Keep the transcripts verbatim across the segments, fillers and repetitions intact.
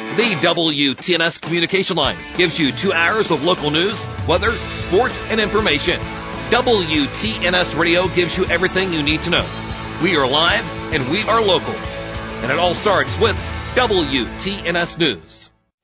The W T N S Communication Lines gives you two hours of local news, weather, sports, and information. W T N S Radio gives you everything you need to know. We are live and we are local. And it all starts with W T N S News.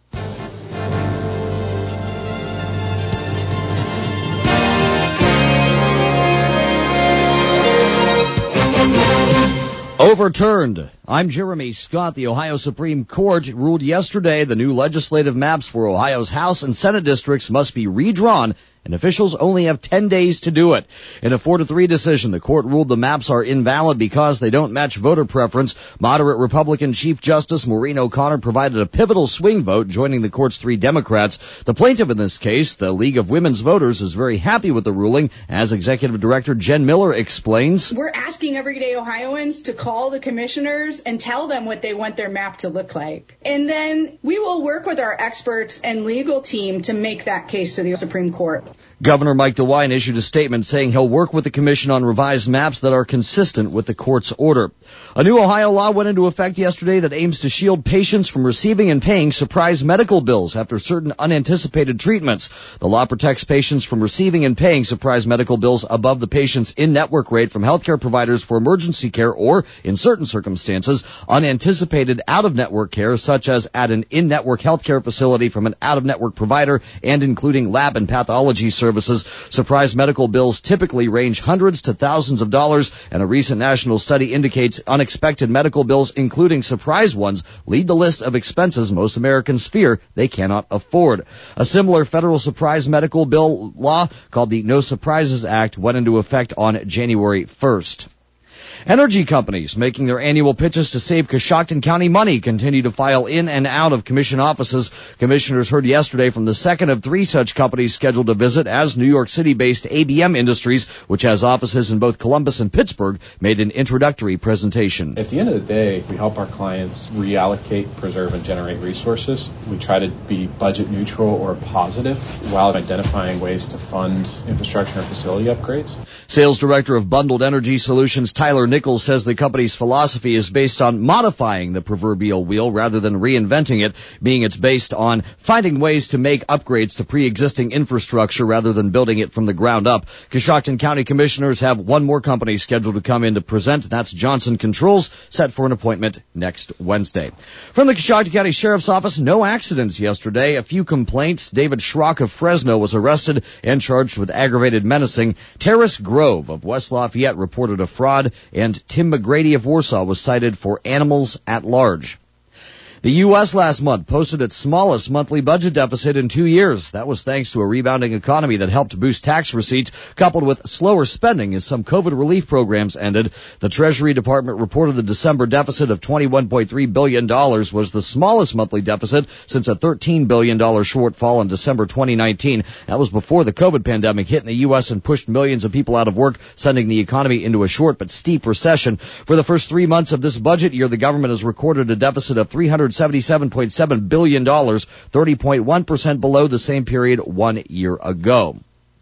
Overturned. I'm Jeremy Scott. The Ohio Supreme Court ruled yesterday the new legislative maps for Ohio's House and Senate districts must be redrawn, and officials only have ten days to do it. In a four to three decision, the court ruled the maps are invalid because they don't match voter preference. Moderate Republican Chief Justice Maureen O'Connor provided a pivotal swing vote, joining the court's three Democrats. The plaintiff in this case, the League of Women's Voters, is very happy with the ruling, as Executive Director Jen Miller explains. We're asking everyday Ohioans to call the commissioners and tell them what they want their map to look like. And then we will work with our experts and legal team to make that case to the Supreme Court. Governor Mike DeWine issued a statement saying he'll work with the commission on revised maps that are consistent with the court's order. A new Ohio law went into effect yesterday that aims to shield patients from receiving and paying surprise medical bills after certain unanticipated treatments. The law protects patients from receiving and paying surprise medical bills above the patient's in-network rate from healthcare providers for emergency care or, in certain circumstances, unanticipated out-of-network care, such as at an in-network healthcare facility from an out-of-network provider and including lab and pathology services. Services. Surprise medical bills typically range hundreds to thousands of dollars, and a recent national study indicates unexpected medical bills, including surprise ones, lead the list of expenses most Americans fear they cannot afford. A similar federal surprise medical bill law, called the No Surprises Act, went into effect on January first. Energy companies making their annual pitches to save Coshocton County money continue to file in and out of commission offices. Commissioners heard yesterday from the second of three such companies scheduled to visit, as New York City-based A B M Industries, which has offices in both Columbus and Pittsburgh, made an introductory presentation. At the end of the day, we help our clients reallocate, preserve, and generate resources. We try to be budget neutral or positive while identifying ways to fund infrastructure and facility upgrades. Sales Director of Bundled Energy Solutions, Tyler Nichols, says the company's philosophy is based on modifying the proverbial wheel rather than reinventing it, being it's based on finding ways to make upgrades to pre-existing infrastructure rather than building it from the ground up. Coshocton County Commissioners have one more company scheduled to come in to present. That's Johnson Controls, set for an appointment next Wednesday. From the Coshocton County Sheriff's Office, no accidents yesterday. A few complaints. David Schrock of Fresno was arrested and charged with aggravated menacing. Terrace Grove of West Lafayette reported a fraud, and Tim McGrady of Warsaw was cited for animals at large. The U S last month posted its smallest monthly budget deficit in two years. That was thanks to a rebounding economy that helped boost tax receipts, coupled with slower spending as some COVID relief programs ended. The Treasury Department reported the December deficit of twenty-one point three billion dollars was the smallest monthly deficit since a thirteen billion dollars shortfall in December twenty nineteen. That was before the COVID pandemic hit in the U S and pushed millions of people out of work, sending the economy into a short but steep recession. For the first three months of this budget year, the government has recorded a deficit of three hundred seventy-seven point seven billion dollars, thirty point one percent below the same period one year ago.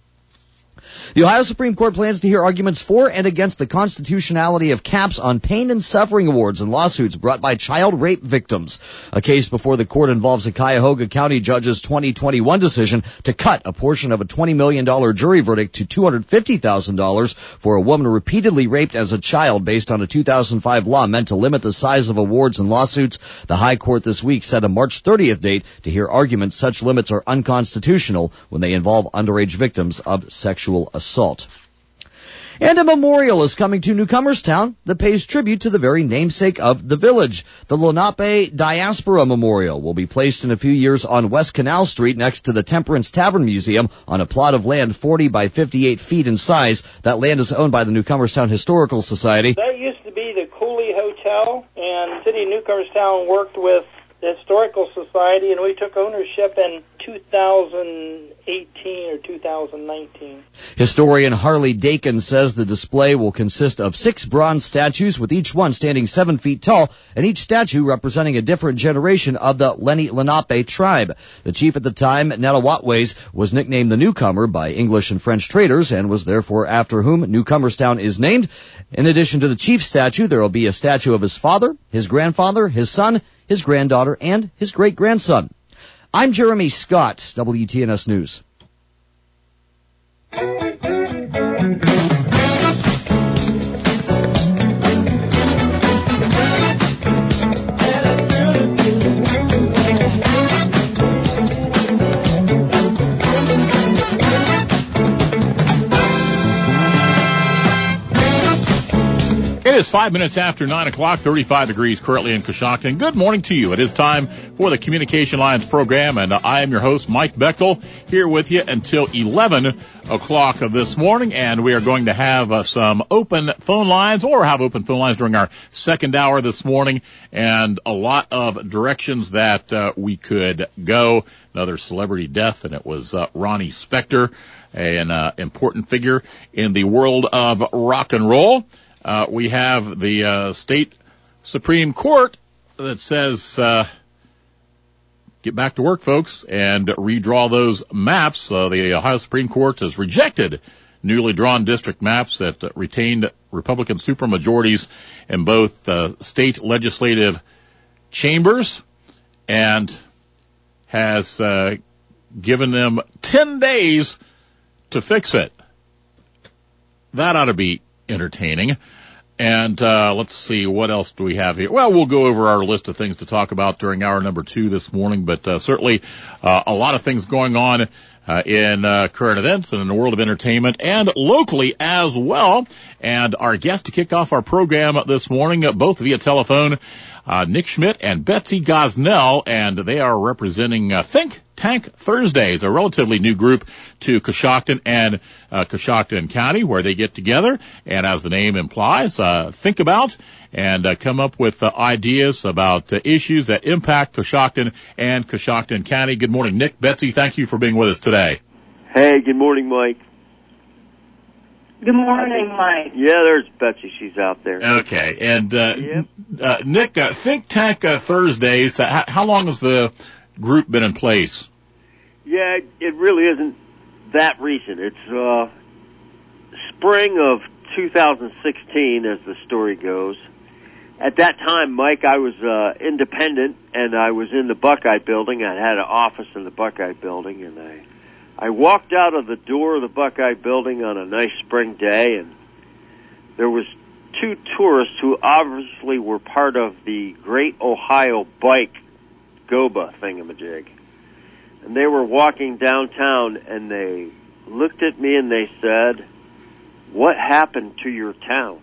The Ohio Supreme Court plans to hear arguments for and against the constitutionality of caps on pain and suffering awards in lawsuits brought by child rape victims. A case before the court involves a Cuyahoga County judge's twenty twenty-one decision to cut a portion of a twenty million dollars jury verdict to two hundred fifty thousand dollars for a woman repeatedly raped as a child based on a two thousand five law meant to limit the size of awards in lawsuits. The High Court this week set a March thirtieth date to hear arguments such limits are unconstitutional when they involve underage victims of sexual assault. And a memorial is coming to Newcomerstown that pays tribute to the very namesake of the village. The Lenape Diaspora Memorial will be placed in a few years on West Canal Street next to the Temperance Tavern Museum on a plot of land forty by fifty-eight feet in size. That land is owned by the Newcomerstown Historical Society. That used to be the Cooley Hotel, and City of Newcomerstown worked with the Historical Society, and we took ownership in two thousand eighteen or two thousand nineteen. Historian Harley Dakin says the display will consist of six bronze statues, with each one standing seven feet tall, and each statue representing a different generation of the Lenni Lenape tribe. The chief at the time, Netawatways, was nicknamed the Newcomer by English and French traders, and was therefore after whom Newcomerstown is named. In addition to the chief's statue, there will be a statue of his father, his grandfather, his son, his granddaughter, and his great-grandson. I'm Jeremy Scott, W T N S News. It is five minutes after nine o'clock, thirty-five degrees currently in Coshocton. Good morning to you. It is time for the Communication Lines program, and I am your host, Mike Bechtel, here with you until eleven o'clock of this morning, and we are going to have uh, some open phone lines, or have open phone lines during our second hour this morning, and a lot of directions that uh, we could go. Another celebrity death, and it was uh, Ronnie Spector, an uh, important figure in the world of rock and roll. Uh, we have the uh, state Supreme Court that says, uh, get back to work, folks, and redraw those maps. Uh, the Ohio Supreme Court has rejected newly drawn district maps that uh, retained Republican supermajorities in both uh, state legislative chambers, and has uh, given them ten days to fix it. That ought to be entertaining. And uh let's see, what else do we have here? Well, we'll go over our list of things to talk about during hour number two this morning, but uh, certainly uh, a lot of things going on uh, in uh, current events and in the world of entertainment, and locally as well. And our guest to kick off our program this morning, uh, both via telephone, uh, Nick Schmidt and Betsy Gosnell, and they are representing uh, Think Tank Thursdays, a relatively new group to Coshocton and uh, Coshocton County, where they get together and, as the name implies, uh, think about and uh, come up with uh, ideas about uh, issues that impact Coshocton and Coshocton County. Good morning, Nick. Betsy, thank you for being with us today. Hey, good morning, Mike. Good morning, Mike. Yeah, there's Betsy. She's out there. Okay. And, uh, Yep. uh Nick, uh, Think Tank uh, Thursdays, uh, how, how long has the group been in place? Yeah, it really isn't that recent. It's uh, spring of two thousand sixteen, as the story goes. At that time, Mike, I was uh, independent, and I was in the Buckeye Building. I had an office in the Buckeye Building, and I I walked out of the door of the Buckeye Building on a nice spring day, and there was two tourists who obviously were part of the Great Ohio Bike GOBA thingamajig. And they were walking downtown, and they looked at me and they said, "What happened to your town?"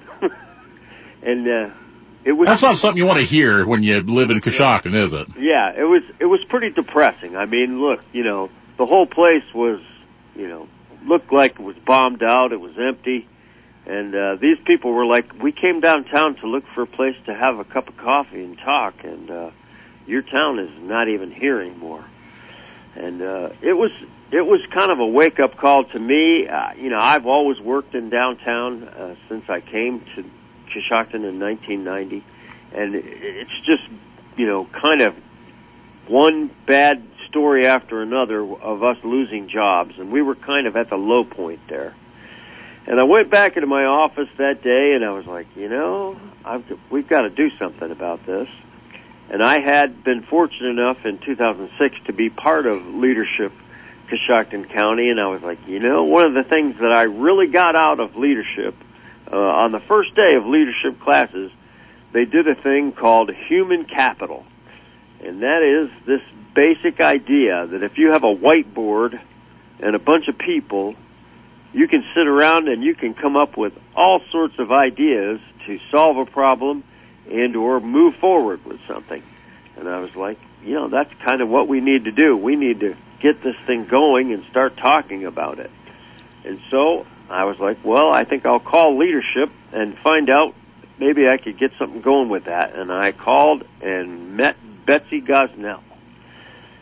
and uh, it was That's not something you want to hear when you live in Coshocton, is it? Yeah, it was it was pretty depressing. I mean, look, you know, the whole place was, you know, looked like it was bombed out. It was empty. And uh, these people were like, "We came downtown to look for a place to have a cup of coffee and talk, and uh, your town is not even here anymore." And uh, it was it was kind of a wake-up call to me. Uh, you know, I've always worked in downtown uh, since I came to Coshocton in nineteen ninety, and it's just, you know, kind of one bad story after another of us losing jobs, and we were kind of at the low point there. And I went back into my office that day, and I was like, you know, I've, we've got to do something about this. And I had been fortunate enough in two thousand six to be part of Leadership Coshocton County, and I was like, you know, one of the things that I really got out of leadership, uh, on the first day of leadership classes, they did a thing called human capital. And that is this basic idea that if you have a whiteboard and a bunch of people, you can sit around and you can come up with all sorts of ideas to solve a problem and or move forward with something. And I was like, you know, that's kind of what we need to do. We need to get this thing going and start talking about it. And so I was like, well, I think I'll call leadership and find out maybe I could get something going with that. And I called and met Betsy Gosnell.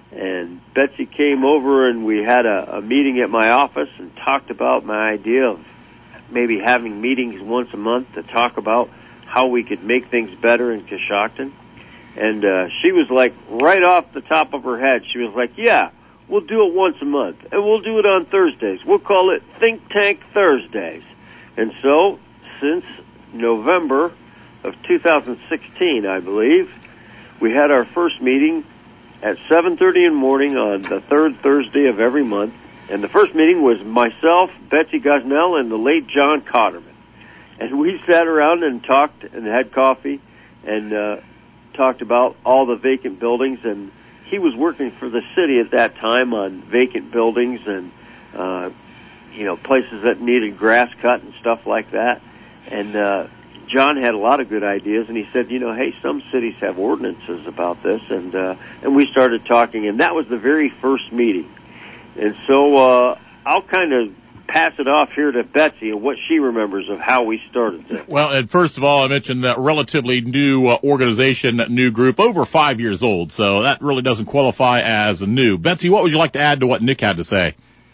And Betsy came over and we had a, a meeting at my office and talked about my idea of maybe having meetings once a month to talk about how we could make things better in Coshocton. And uh, she was like, right off the top of her head, she was like, yeah, we'll do it once a month, and we'll do it on Thursdays. We'll call it Think Tank Thursdays. And so, since November of two thousand sixteen, I believe, we had our first meeting at seven thirty in the morning on the third Thursday of every month. And the first meeting was myself, Betsy Gosnell, and the late John Cotterman. And we sat around and talked and had coffee and uh, talked about all the vacant buildings. And he was working for the city at that time on vacant buildings and, uh, you know, places that needed grass cut and stuff like that. And uh, John had a lot of good ideas, and he said, you know, hey, some cities have ordinances about this. And, uh, and we started talking, and that was the very first meeting. And so uh, I'll kind of pass it off here to Betsy and what she remembers of how we started this. Well, and first of all, I mentioned that relatively new uh, organization, new group, over five years old, so that really doesn't qualify as a new. Betsy, what would you like to add to what Nick had to say?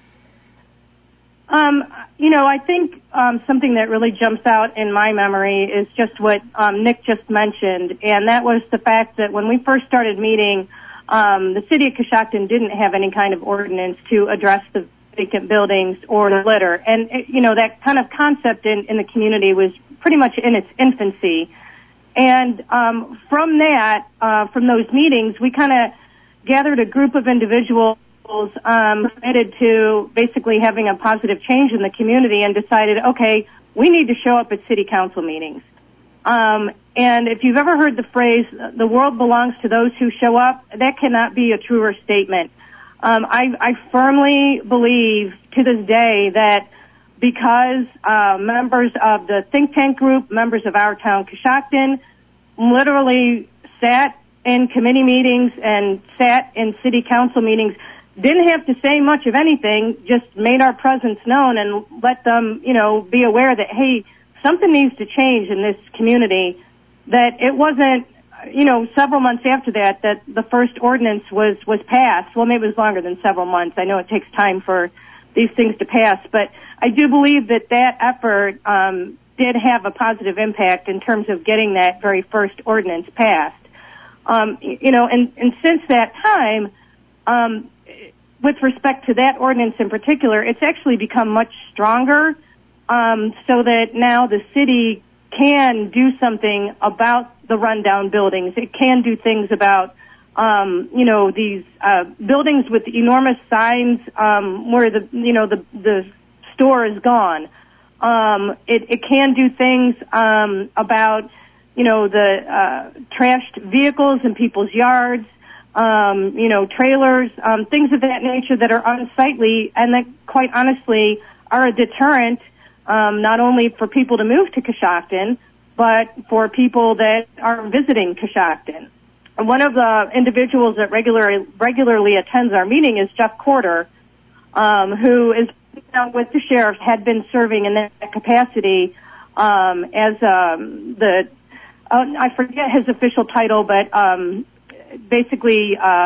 Um, you know, I think um, something that really jumps out in my memory is just what um, Nick just mentioned, and that was the fact that when we first started meeting, um, the city of Coshocton didn't have any kind of ordinance to address the vacant buildings or the litter. And, it, you know, that kind of concept in, in the community was pretty much in its infancy. And um, from that, uh, from those meetings, we kind of gathered a group of individuals um, committed to basically having a positive change in the community and decided, okay, we need to show up at city council meetings. Um, and if you've ever heard the phrase, the world belongs to those who show up, that cannot be a truer statement. Um, I, I firmly believe to this day that because uh, members of the think tank group, members of Our Town Coshocton, literally sat in committee meetings and sat in city council meetings, didn't have to say much of anything, just made our presence known and let them, you know, be aware that, hey, something needs to change in this community, that it wasn't, you know, several months after that, that the first ordinance was, was passed. Well, maybe it was longer than several months. I know it takes time for these things to pass, but I do believe that that effort um, did have a positive impact in terms of getting that very first ordinance passed. Um, you know, and, and since that time, um, with respect to that ordinance in particular, it's actually become much stronger, um, so that now the city can do something about the rundown buildings. It can do things about, um, you know, these uh, buildings with enormous signs um, where the, you know, the the store is gone. Um, it, it can do things um, about, you know, the uh, trashed vehicles in people's yards, um, you know, trailers, um, things of that nature that are unsightly and that, quite honestly, are a deterrent. Um, not only for people to move to Coshocton, but for people that are visiting Coshocton. And one of the individuals that regularly regularly attends our meeting is Jeff Corder, um, who is now with the sheriff, had been serving in that capacity um, as um, the uh, I forget his official title, but um, basically uh,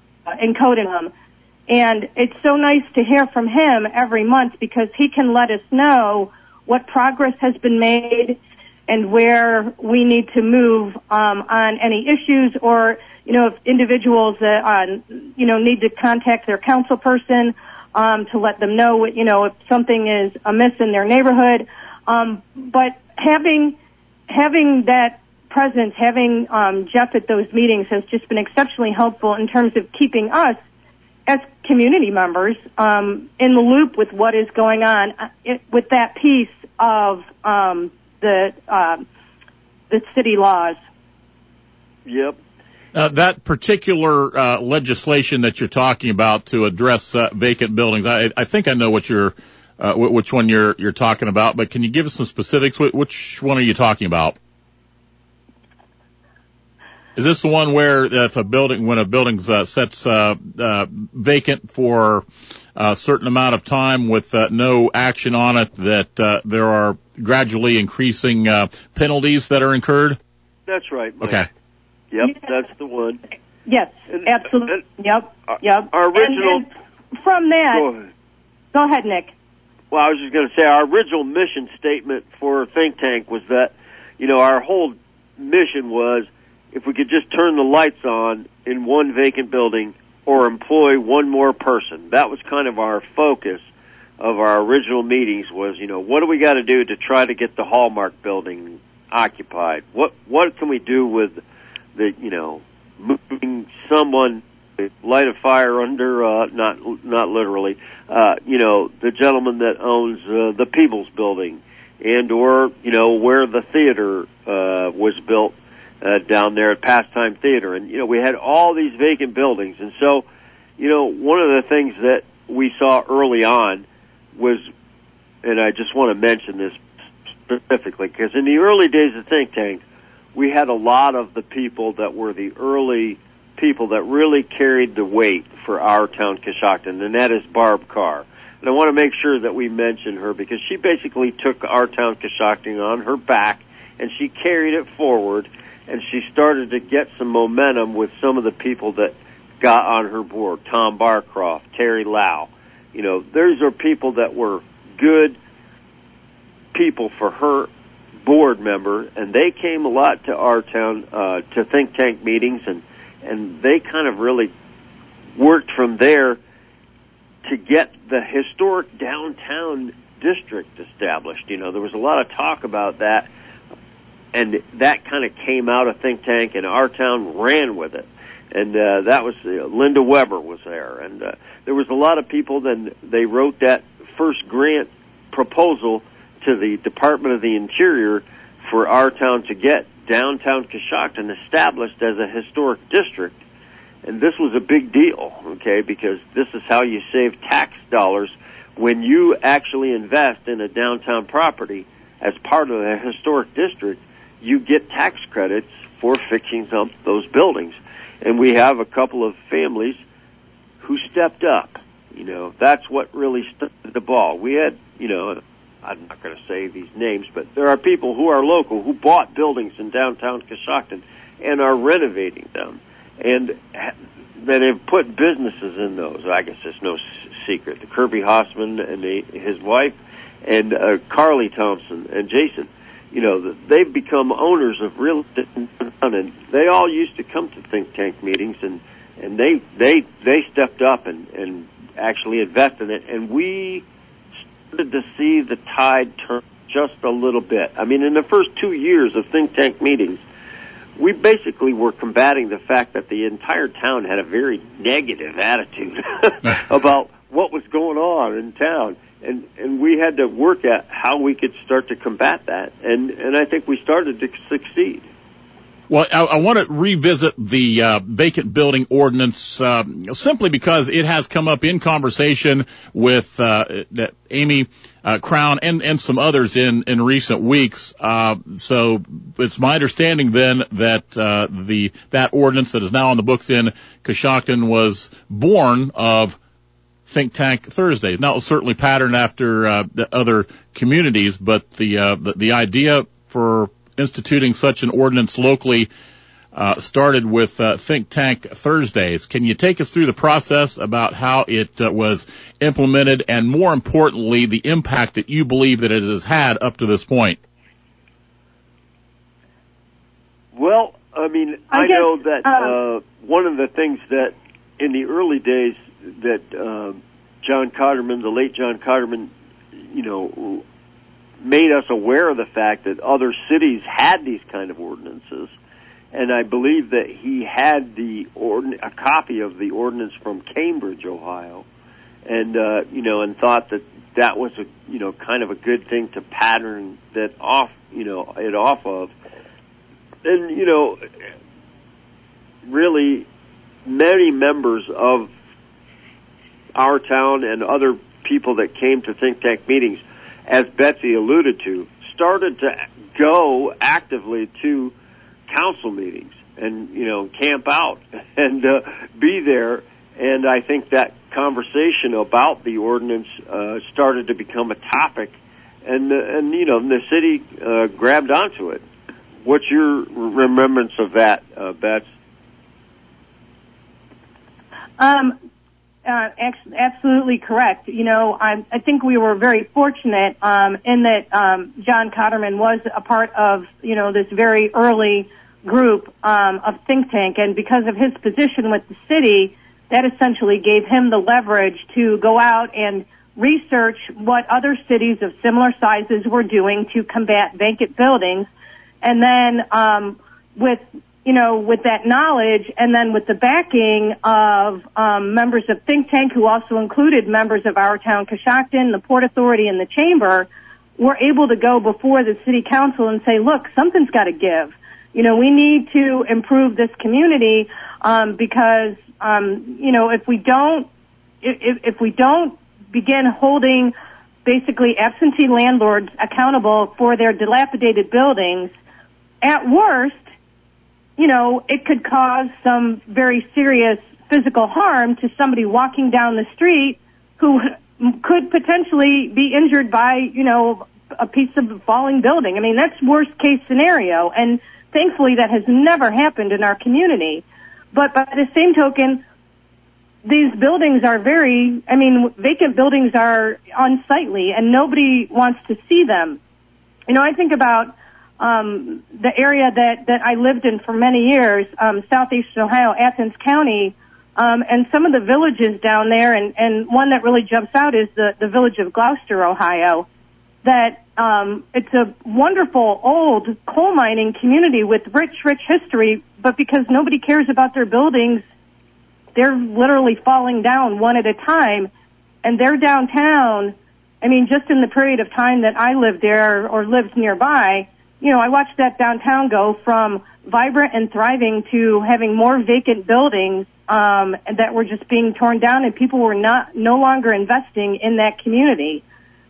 in Codingham. And it's so nice to hear from him every month because he can let us know what progress has been made and where we need to move um, on any issues, or, you know, if individuals that, uh, you know, need to contact their council person um, to let them know, you know, if something is amiss in their neighborhood. Um, but having having that presence, having um, Jeff at those meetings has just been exceptionally helpful in terms of keeping us as community members um, in the loop with what is going on uh, it, with that piece of um, the uh, the city laws. Yep. Uh, that particular uh, legislation that you're talking about to address uh, vacant buildings, I, I think I know what you're, uh, which one you're you're talking about. But can you give us some specifics? Which one are you talking about? Is this the one where if a building, when a building's uh, sets uh, uh, vacant for a certain amount of time with uh, no action on it, that uh, there are gradually increasing uh, penalties that are incurred? That's right, Mike. Okay. Yep, that's the one. Yes, And- absolutely. and Yep, yep. Our original. And, and from that, Go ahead. go ahead, Nick. Well, I was just going to say our original mission statement for Think Tank was that, you know, our whole mission was if we could just turn the lights on in one vacant building or employ one more person. That was kind of our focus of our original meetings was, you know, what do we got to do to try to get the Hallmark building occupied? What what can we do with the, you know, moving someone, light a fire under, uh, not not literally, uh, you know, the gentleman that owns uh, the Peebles building, and or, you know, where the theater uh, was built uh, down there at Pastime Theater. And, you know, we had all these vacant buildings. And so, you know, one of the things that we saw early on was, and I just want to mention this specifically, because in the early days of Think Tank, we had a lot of the people that were the early people that really carried the weight for our town, Coshocton, and that is Barb Carr. And I want to make sure that we mention her because she basically took our town, Coshocton, on her back, and she carried it forward, and she started to get some momentum with some of the people that got on her board, Tom Barcroft, Terry Lau. You know, those are people that were good people for her board member, and they came a lot to our town, uh, to Think Tank meetings, and and they kind of really worked from there to get the historic downtown district established. You know, there was a lot of talk about that, and that kind of came out of Think Tank, and our town ran with it. And uh, that was, uh, Linda Weber was there, and uh, there was a lot of people. Then they wrote that first grant proposal to the Department of the Interior for our town to get downtown Coshocton established as a historic district. And this was a big deal, okay, because this is how you save tax dollars when you actually invest in a downtown property as part of a historic district. You get tax credits for fixing up those buildings. And we have a couple of families who stepped up. You know, that's what really started the ball. We had, you know, I'm not going to say these names, but there are people who are local who bought buildings in downtown Coshocton and are renovating them, and that have put businesses in those. I guess it's no secret. The Kirby Hossman and the, his wife, and uh, Carly Thompson and Jason, you know, they've become owners of real estate, and they all used to come to Think Tank meetings, and and they they they stepped up and and actually invested in it, and we to see the tide turn just a little bit. I mean, in the first two years of Think Tank meetings, we basically were combating the fact that the entire town had a very negative attitude about what was going on in town. And, and we had to work at how we could start to combat that. And, and I think we started to succeed. Well, I, I want to revisit the uh, vacant building ordinance uh, simply because it has come up in conversation with uh, Amy uh, Crown and, and some others in, in recent weeks. Uh, so it's my understanding then that uh, the that ordinance that is now on the books in Coshocton was born of Think Tank Thursdays. Now, it's certainly patterned after uh, the other communities, but the, uh, the the idea for instituting such an ordinance locally uh, started with uh, Think Tank Thursdays. Can you take us through the process about how it uh, was implemented, and more importantly, the impact that you believe that it has had up to this point? Well, I mean, I, I guess, know that uh, one of the things that in the early days that uh, John Cotterman, the late John Cotterman, you know, made us aware of the fact that other cities had these kind of ordinances, and I believe that he had the ordin- a copy of the ordinance from Cambridge, Ohio, and uh, you know, and thought that that was a you know kind of a good thing to pattern that off you know it off of, and you know, really many members of our town and other people that came to Think Tank meetings, as Betsy alluded to, started to go actively to council meetings and, you know, camp out and uh, be there. And I think that conversation about the ordinance uh, started to become a topic, and, uh, and you know, the city uh, grabbed onto it. What's your remembrance of that, uh, Bets? Um, uh, absolutely correct. You know, I, I think we were very fortunate um, in that um, John Cotterman was a part of, you know, this very early group um, of think tank, and because of his position with the city, that essentially gave him the leverage to go out and research what other cities of similar sizes were doing to combat vacant buildings, and then um, with you know, with that knowledge and then with the backing of um, members of think tank who also included members of Our Town Coshocton, the Port Authority, and the Chamber, we're able to go before the City Council and say, look, something's got to give. You know, we need to improve this community um, because, um, you know, if we don't, if, if we don't begin holding basically absentee landlords accountable for their dilapidated buildings, at worst, you know, it could cause some very serious physical harm to somebody walking down the street who could potentially be injured by, you know, a piece of a falling building. I mean, that's worst case scenario, and thankfully that has never happened in our community. But by the same token, these buildings are very, I mean, vacant buildings are unsightly, and nobody wants to see them. You know, I think about Um, the area that, that I lived in for many years, um, southeastern Ohio, Athens County, um, and some of the villages down there, and, and one that really jumps out is the, the village of Gloucester, Ohio, that um, it's a wonderful old coal mining community with rich, rich history, but because nobody cares about their buildings, they're literally falling down one at a time, and they're downtown. I mean, just in the period of time that I lived there or lived nearby, you know, I watched that downtown go from vibrant and thriving to having more vacant buildings um, that were just being torn down, and people were not no longer investing in that community.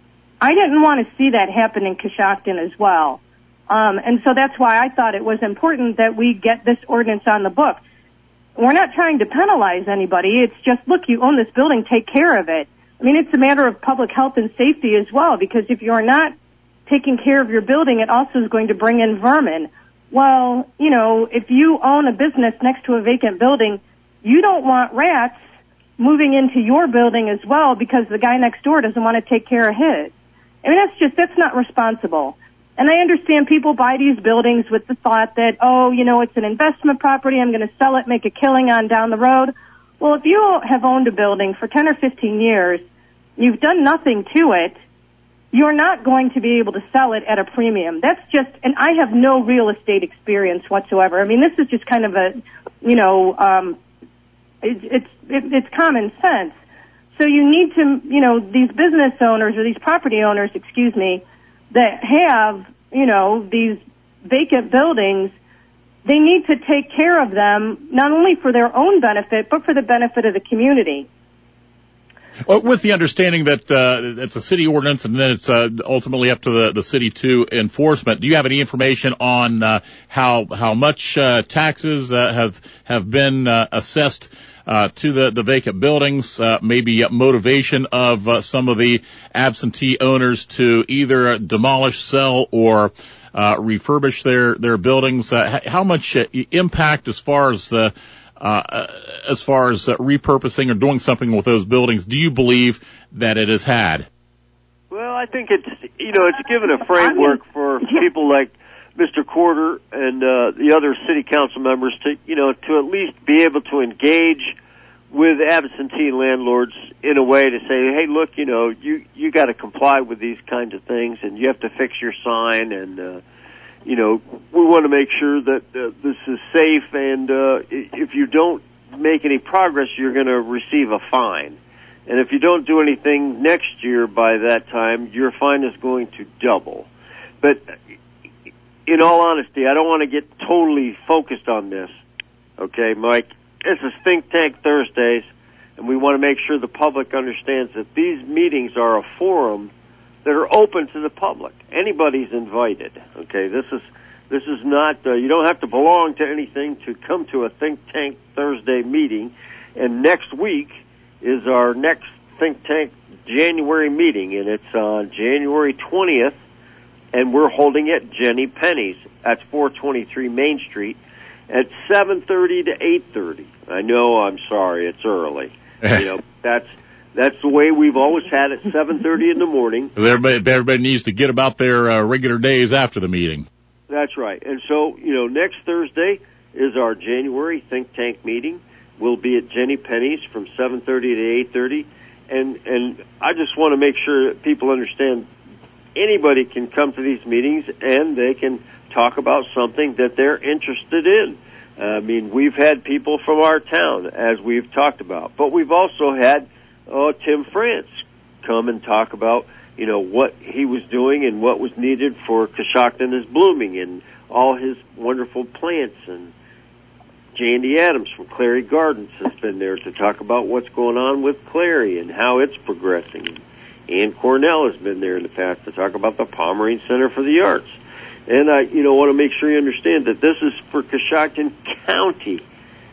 I didn't want to see that happen in Coshocton as well, um, and so that's why I thought it was important that we get this ordinance on the book. We're not trying to penalize anybody. It's just, look, you own this building, take care of it. I mean, it's a matter of public health and safety as well, because if you're not taking care of your building, it also is going to bring in vermin. Well, you know, if you own a business next to a vacant building, you don't want rats moving into your building as well because the guy next door doesn't want to take care of his. I mean, that's just, that's not responsible. And I understand people buy these buildings with the thought that, oh, you know, it's an investment property, I'm going to sell it, make a killing on down the road. Well, if you have owned a building for ten or fifteen years, you've done nothing to it, you're not going to be able to sell it at a premium. That's just, and I have no real estate experience whatsoever. I mean, this is just kind of a, you know, um, it, it's it, it's common sense. So you need to, you know, these business owners or these property owners, excuse me, that have, you know, these vacant buildings, they need to take care of them not only for their own benefit, but for the benefit of the community. Well, with the understanding that uh, it's a city ordinance and then it's uh, ultimately up to the, the city to enforcement, do you have any information on uh, how how much uh, taxes uh, have have been uh, assessed uh, to the, the vacant buildings, uh, maybe motivation of uh, some of the absentee owners to either demolish, sell, or uh, refurbish their, their buildings? Uh, how much uh, impact as far as the Uh, as far as uh, repurposing or doing something with those buildings, do you believe that it has had? Well, I think it's, you know, it's given a framework for people like Mister Corder and uh, the other city council members to, you know, to at least be able to engage with absentee landlords in a way to say, hey, look, you know, you, you got to comply with these kinds of things, and you have to fix your sign, and, uh, you know, we want to make sure that uh, this is safe, and uh, if you don't make any progress, you're going to receive a fine. And if you don't do anything next year by that time, your fine is going to double. But in all honesty, I don't want to get totally focused on this. Okay, Mike? This is Think Tank Thursdays, and we want to make sure the public understands that these meetings are a forum that are open to the public. Anybody's invited. Okay, this is this is not. Uh, you don't have to belong to anything to come to a Think Tank Thursday meeting. And next week is our next Think Tank January meeting, and it's on January twentieth, and we're holding it at Jenny Penny's. That's four twenty-three Main Street at seven thirty to eight thirty. I know, I'm sorry, it's early. You know, that's that's the way we've always had it, seven thirty in the morning. Everybody, everybody needs to get about their uh, regular days after the meeting. That's right. And so, you know, next Thursday is our January think tank meeting. We'll be at Jenny Penny's from seven thirty to eight thirty. And, and I just want to make sure that people understand anybody can come to these meetings and they can talk about something that they're interested in. Uh, I mean, we've had people from our town, as we've talked about, but we've also had uh, Tim France come and talk about, you know, what he was doing and what was needed for Coshocton is blooming and all his wonderful plants. And Jandy Adams from Clary Gardens has been there to talk about what's going on with Clary and how it's progressing. Ann Cornell has been there in the past to talk about the Pomerine Center for the Arts. And I, you know, want to make sure you understand that this is for Coshocton County.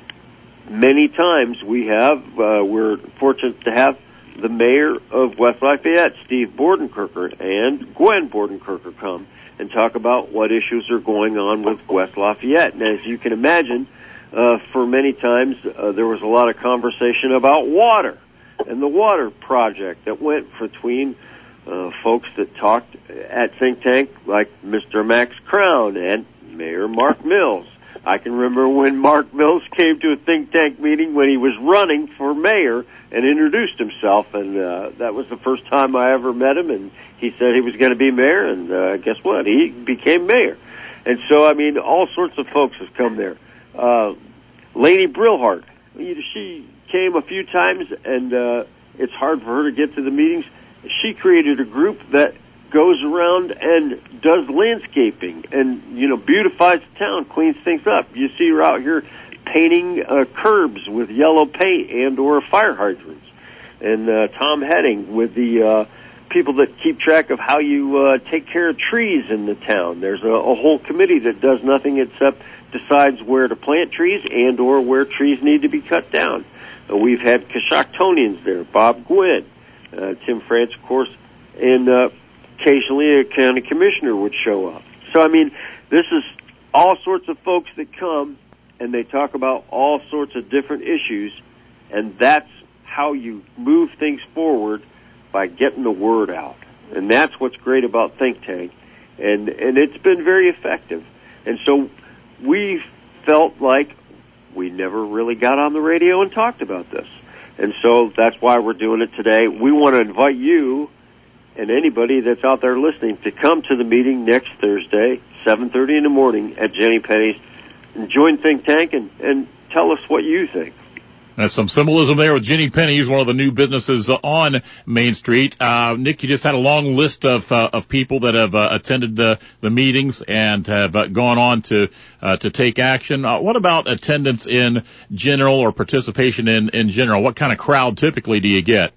Many times we have, uh, we're fortunate to have the mayor of West Lafayette, Steve Bordenkircher, and Gwen Bordenkircher come and talk about what issues are going on with West Lafayette. And as you can imagine, uh, for many times uh, there was a lot of conversation about water and the water project that went between Uh, folks that talked at Think Tank, like Mister Max Crown and Mayor Mark Mills. I can remember when Mark Mills came to a Think Tank meeting when he was running for mayor and introduced himself, and uh, that was the first time I ever met him, and he said he was going to be mayor, and uh, guess what? He became mayor. And so, I mean, all sorts of folks have come there. Uh, Lady Brillhart, she came a few times, and uh, it's hard for her to get to the meetings. She created a group that goes around and does landscaping and, you know, beautifies the town, cleans things up. You see her out here painting uh, curbs with yellow paint and or fire hydrants. And uh, Tom Heading with the uh, people that keep track of how you uh, take care of trees in the town. There's a, a whole committee that does nothing except decides where to plant trees and or where trees need to be cut down. Uh, we've had Coshochtonians there, Bob Gwynn. Uh, Tim France, of course, and uh, occasionally a county commissioner would show up. So, I mean, this is all sorts of folks that come, and they talk about all sorts of different issues, and that's how you move things forward, by getting the word out. And that's what's great about Think Tank, and, and it's been very effective. And so we felt like we never really got on the radio and talked about this. And so that's why we're doing it today. We want to invite you and anybody that's out there listening to come to the meeting next Thursday, seven thirty in the morning at Jenny Penny's, and join Think Tank and, and tell us what you think. There's some symbolism there with Jenny Penny's, one of the new businesses on Main Street. Uh, Nick, you just had a long list of uh, of people that have uh, attended uh, the meetings and have uh, gone on to uh, to take action. Uh, what about attendance in general or participation in, in general? What kind of crowd typically do you get?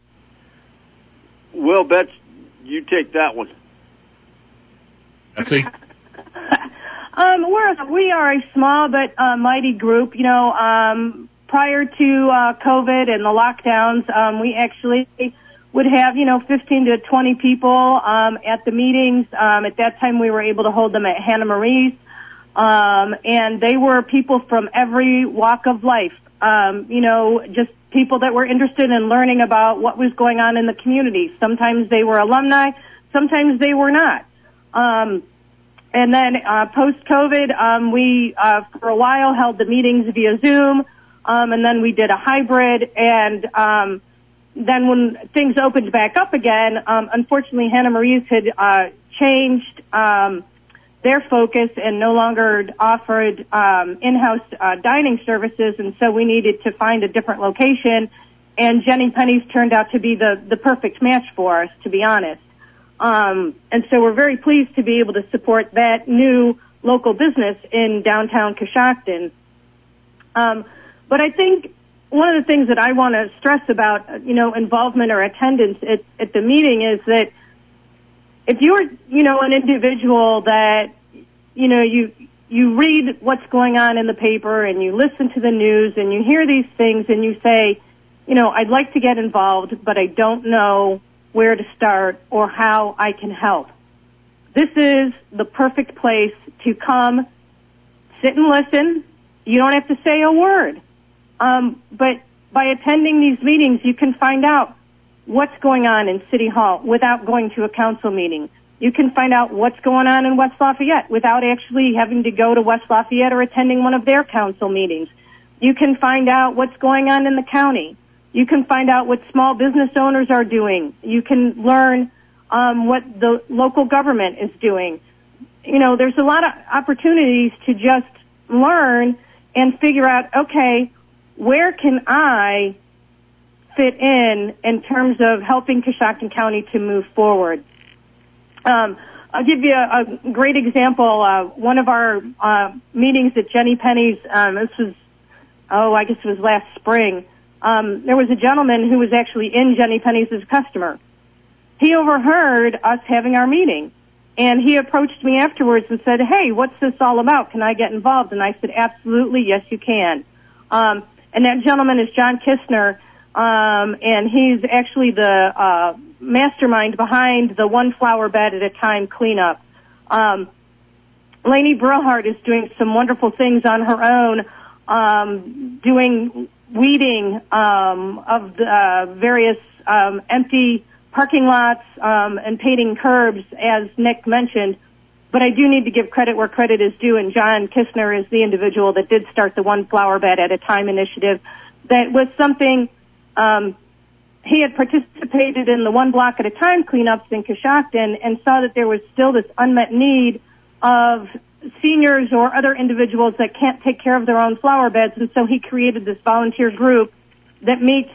Well, Bets, you take that one. Betsy? um, we're, we are a small but uh, mighty group, you know, um, prior to uh, COVID and the lockdowns, um, we actually would have, you know, fifteen to twenty people um, at the meetings. Um, at that time, we were able to hold them at Hannah Marie's, um, and they were people from every walk of life. Um, you know, just people that were interested in learning about what was going on in the community. Sometimes they were alumni, sometimes they were not. Um, and then uh, post-COVID, um, we uh, for a while held the meetings via Zoom. Um, and then we did a hybrid, and um, then when things opened back up again, um, unfortunately, Hannah Marie's had uh, changed um, their focus and no longer offered um, in-house uh, dining services, and so we needed to find a different location. And Jenny Penny's turned out to be the the perfect match for us, to be honest. Um, and so we're very pleased to be able to support that new local business in downtown Coshocton. Um, But I think one of the things that I want to stress about, you know, involvement or attendance at, at the meeting is that if you're, you know, an individual that, you know, you you read what's going on in the paper and you listen to the news and you hear these things and you say, you know, I'd like to get involved, but I don't know where to start or how I can help. This is the perfect place to come, sit and listen. You don't have to say a word. Um, but by attending these meetings, you can find out what's going on in City Hall without going to a council meeting. You can find out what's going on in West Lafayette without actually having to go to West Lafayette or attending one of their council meetings. You can find out what's going on in the county. You can find out what small business owners are doing. You can learn um, what the local government is doing. You know, there's a lot of opportunities to just learn and figure out, okay, where can I fit in in terms of helping Coshocton County to move forward? Um, I'll give you a, a great example. Uh, one of our uh, meetings at Jenny Penny's, um, this was, oh, I guess it was last spring, um, there was a gentleman who was actually in Jenny Penny's as a customer. He overheard us having our meeting, and he approached me afterwards and said, hey, what's this all about? Can I get involved? And I said, absolutely, yes, you can. Um, and that gentleman is John Kistner, um, and he's actually the uh, mastermind behind the One Flower Bed at a Time cleanup. Um, Lainey Brillhart is doing some wonderful things on her own, um, doing weeding um, of the uh, various um, empty parking lots um, and painting curbs, as Nick mentioned. But I do need to give credit where credit is due, and John Kistner is the individual that did start the One Flower Bed at a Time initiative. That was something um, he had participated in the One Block at a Time cleanups in Coshocton and saw that there was still this unmet need of seniors or other individuals that can't take care of their own flower beds, and so he created this volunteer group that meets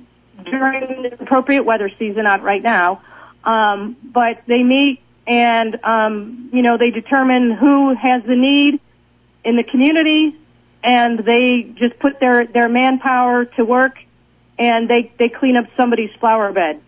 during the appropriate weather season, not right now, um, but they meet and, um, you know, they determine who has the need in the community, and they just put their, their manpower to work, and they, they clean up somebody's flower bed.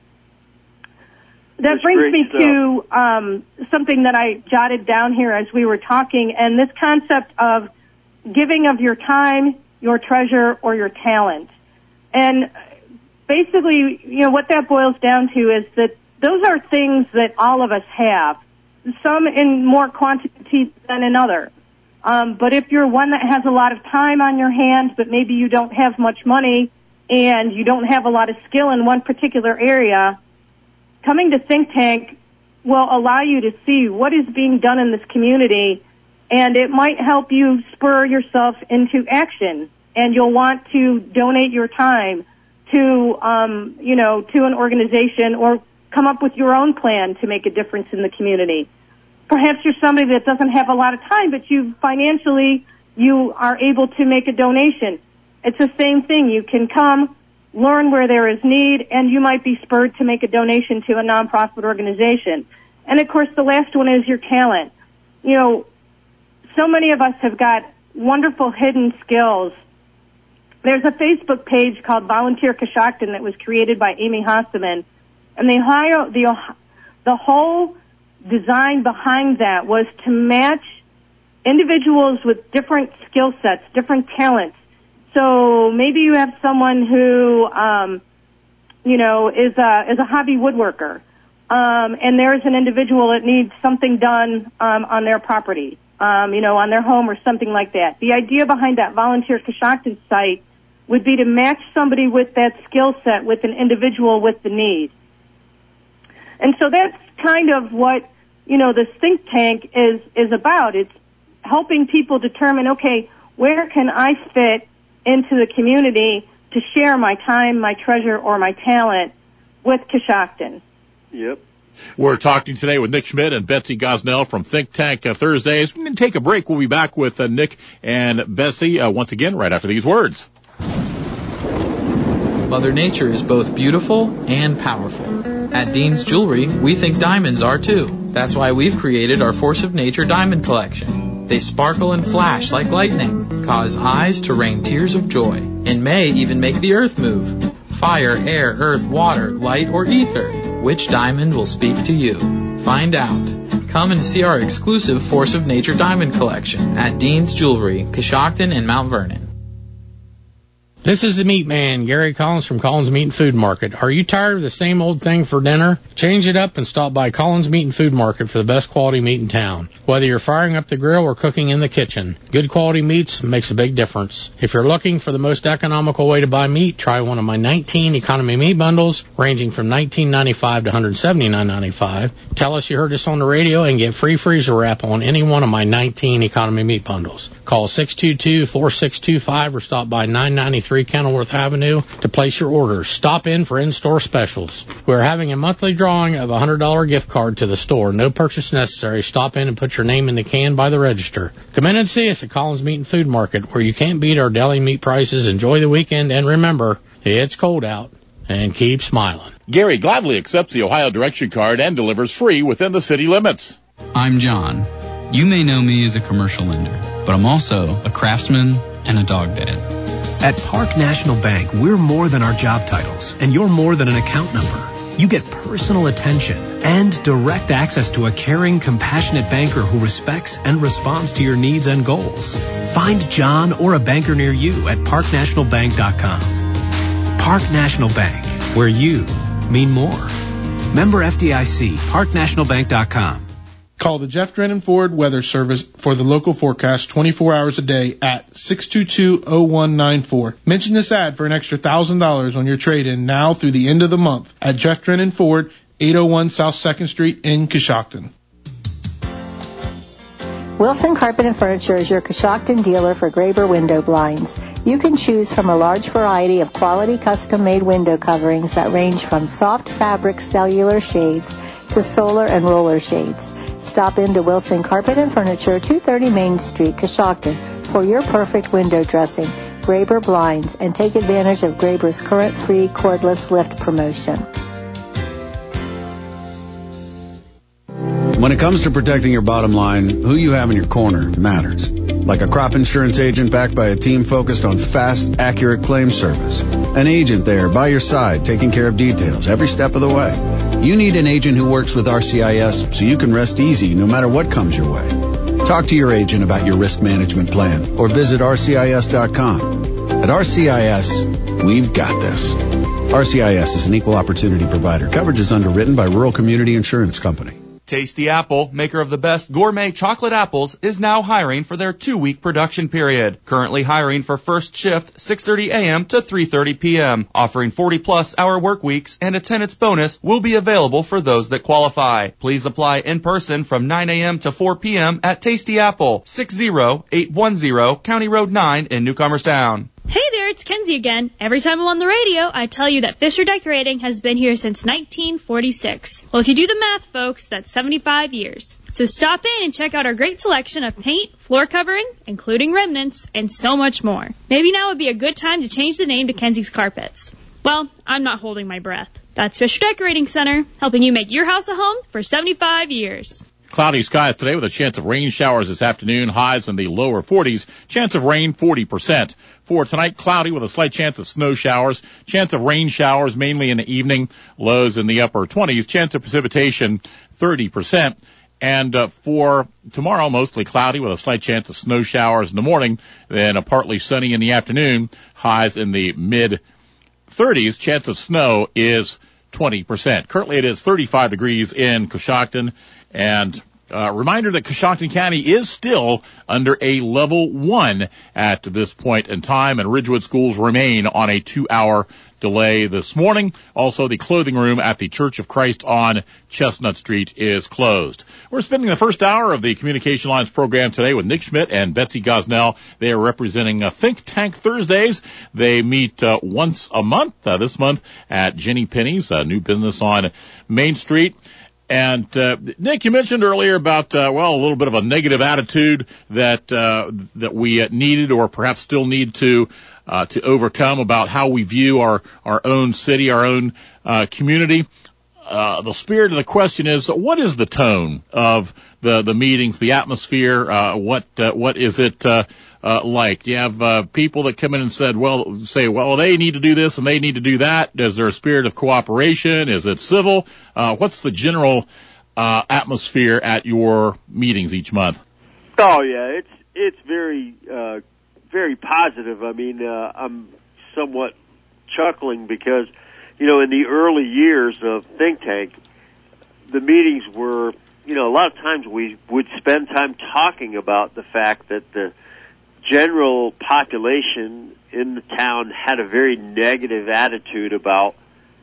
That That's brings me stuff. to um, something that I jotted down here as we were talking, and this concept of giving of your time, your treasure, or your talent. And basically, you know, what that boils down to is that those are things that all of us have, some in more quantity than another. Um, but if you're one that has a lot of time on your hands, but maybe you don't have much money and you don't have a lot of skill in one particular area, coming to Think Tank will allow you to see what is being done in this community, and it might help you spur yourself into action, and you'll want to donate your time to, um, you know, to an organization or come up with your own plan to make a difference in the community. Perhaps you're somebody that doesn't have a lot of time, but you financially, you are able to make a donation. It's the same thing. You can come, learn where there is need, and you might be spurred to make a donation to a nonprofit organization. And of course, the last one is your talent. You know, so many of us have got wonderful hidden skills. There's a Facebook page called Volunteer Coshocton that was created by Amy Hasseman, and they hire the the whole design behind that was to match individuals with different skill sets, different talents. So maybe you have someone who, um, you know, is a is a hobby woodworker, um, and there's an individual that needs something done um, on their property, um, you know, on their home or something like that. The idea behind that Volunteer Coshocton site would be to match somebody with that skill set with an individual with the need. And so that's kind of what, you know, this think tank is, is about. It's helping people determine, okay, where can I fit into the community to share my time, my treasure, or my talent with Coshocton. Yep. We're talking today with Nick Schmidt and Betsy Gosnell from Think Tank uh, Thursdays. We're going to take a break. We'll be back with uh, Nick and Betsy uh, once again right after these words. Mother Nature is both beautiful and powerful. At Dean's Jewelry, we think diamonds are too. That's why we've created our Force of Nature diamond collection. They sparkle and flash like lightning, cause eyes to rain tears of joy, and may even make the earth move. Fire, air, earth, water, light, or ether. Which diamond will speak to you? Find out. Come and see our exclusive Force of Nature diamond collection at Dean's Jewelry, Coshocton and Mount Vernon. This is the Meat Man, Gary Collins from Collins Meat and Food Market. Are you tired of the same old thing for dinner? Change it up and stop by Collins Meat and Food Market for the best quality meat in town. Whether you're firing up the grill or cooking in the kitchen, good quality meats makes a big difference. If you're looking for the most economical way to buy meat, try one of my nineteen economy meat bundles ranging from nineteen ninety-five dollars to one hundred seventy-nine ninety-five. Tell us you heard us on the radio and get free freezer wrap on any one of my nineteen economy meat bundles. Call six two two, four six two five or stop by nine ninety-three Kenilworth Avenue to place your orders. Stop in for in-store specials. We're having a monthly drawing of a one hundred dollars gift card to the store. No purchase necessary. Stop in and put your name in the can by the register. Come in and see us at Collins Meat and Food Market, where you can't beat our deli meat prices. Enjoy the weekend, and remember, it's cold out, and keep smiling. Gary gladly accepts the Ohio Direction Card and delivers free within the city limits. I'm John. You may know me as a commercial lender, but I'm also a craftsman and a dog dad. At Park National Bank, we're more than our job titles, and you're more than an account number. You get personal attention and direct access to a caring, compassionate banker who respects and responds to your needs and goals. Find John or a banker near you at park national bank dot com. Park National Bank, where you mean more. Member F D I C, park national bank dot com. Call the Jeff Drennan Ford Weather Service for the local forecast twenty-four hours a day at six two two, oh one nine four. Mention this ad for an extra one thousand dollars on your trade-in now through the end of the month at Jeff Drennan Ford, eight oh one South second Street in Coshocton. Wilson Carpet and Furniture is your Coshocton dealer for Graber window blinds. You can choose from a large variety of quality custom-made window coverings that range from soft fabric cellular shades to solar and roller shades. Stop into Wilson Carpet and Furniture, two thirty Main Street, Coshocton, for your perfect window dressing, Graber blinds, and take advantage of Graber's current free cordless lift promotion. When it comes to protecting your bottom line, who you have in your corner matters. Like a crop insurance agent backed by a team focused on fast, accurate claim service. An agent there by your side, taking care of details every step of the way. You need an agent who works with R C I S so you can rest easy no matter what comes your way. Talk to your agent about your risk management plan or visit R C I S dot com. At R C I S, we've got this. R C I S is an equal opportunity provider. Coverage is underwritten by Rural Community Insurance Company. Tasty Apple, maker of the best gourmet chocolate apples, is now hiring for their two-week production period. Currently hiring for first shift, six thirty a.m. to three thirty p.m. Offering forty-plus hour work weeks and attendance bonus will be available for those that qualify. Please apply in person from nine a.m. to four p.m. at Tasty Apple, six oh eight one oh County Road nine in Newcomerstown. Hey there, it's Kenzie again. Every time I'm on the radio, I tell you that Fisher Decorating has been here since nineteen forty-six. Well, if you do the math, folks, that's seventy-five years. So stop in and check out our great selection of paint, floor covering, including remnants, and so much more. Maybe now would be a good time to change the name to Kenzie's Carpets. Well, I'm not holding my breath. That's Fisher Decorating Center, helping you make your house a home for seventy-five years. Cloudy skies today with a chance of rain showers this afternoon, highs in the lower forties, chance of rain forty percent. For tonight, cloudy with a slight chance of snow showers, chance of rain showers mainly in the evening, lows in the upper twenties, chance of precipitation thirty percent. And uh, for tomorrow, mostly cloudy with a slight chance of snow showers in the morning, then a partly sunny in the afternoon, highs in the mid thirties, chance of snow is twenty percent. Currently it is thirty-five degrees in Coshocton. And uh, reminder that Coshocton County is still under a level one at this point in time, and Ridgewood schools remain on a two-hour delay this morning. Also, the clothing room at the Church of Christ on Chestnut Street is closed. We're spending the first hour of the Communication Lines program today with Nick Schmidt and Betsy Gosnell. They are representing uh, Think Tank Thursdays. They meet uh, once a month, uh, this month at Jenny Penny's, a new business on Main Street. And, uh, Nick, you mentioned earlier about, uh, well, a little bit of a negative attitude that, uh, that we needed or perhaps still need to, uh, to overcome about how we view our, our own city, our own, uh, community. Uh, the spirit of the question is, what is the tone of the, the meetings, the atmosphere? Uh, what, uh, what is it, uh, Uh, like, do you have, uh, people that come in and said, well, say, well, they need to do this and they need to do that? Is there a spirit of cooperation? Is it civil? Uh, what's the general, uh, atmosphere at your meetings each month? Oh, yeah, it's, it's very, uh, very positive. I mean, uh, I'm somewhat chuckling because, you know, in the early years of Think Tank, the meetings were, you know, a lot of times we would spend time talking about the fact that the general population in the town had a very negative attitude about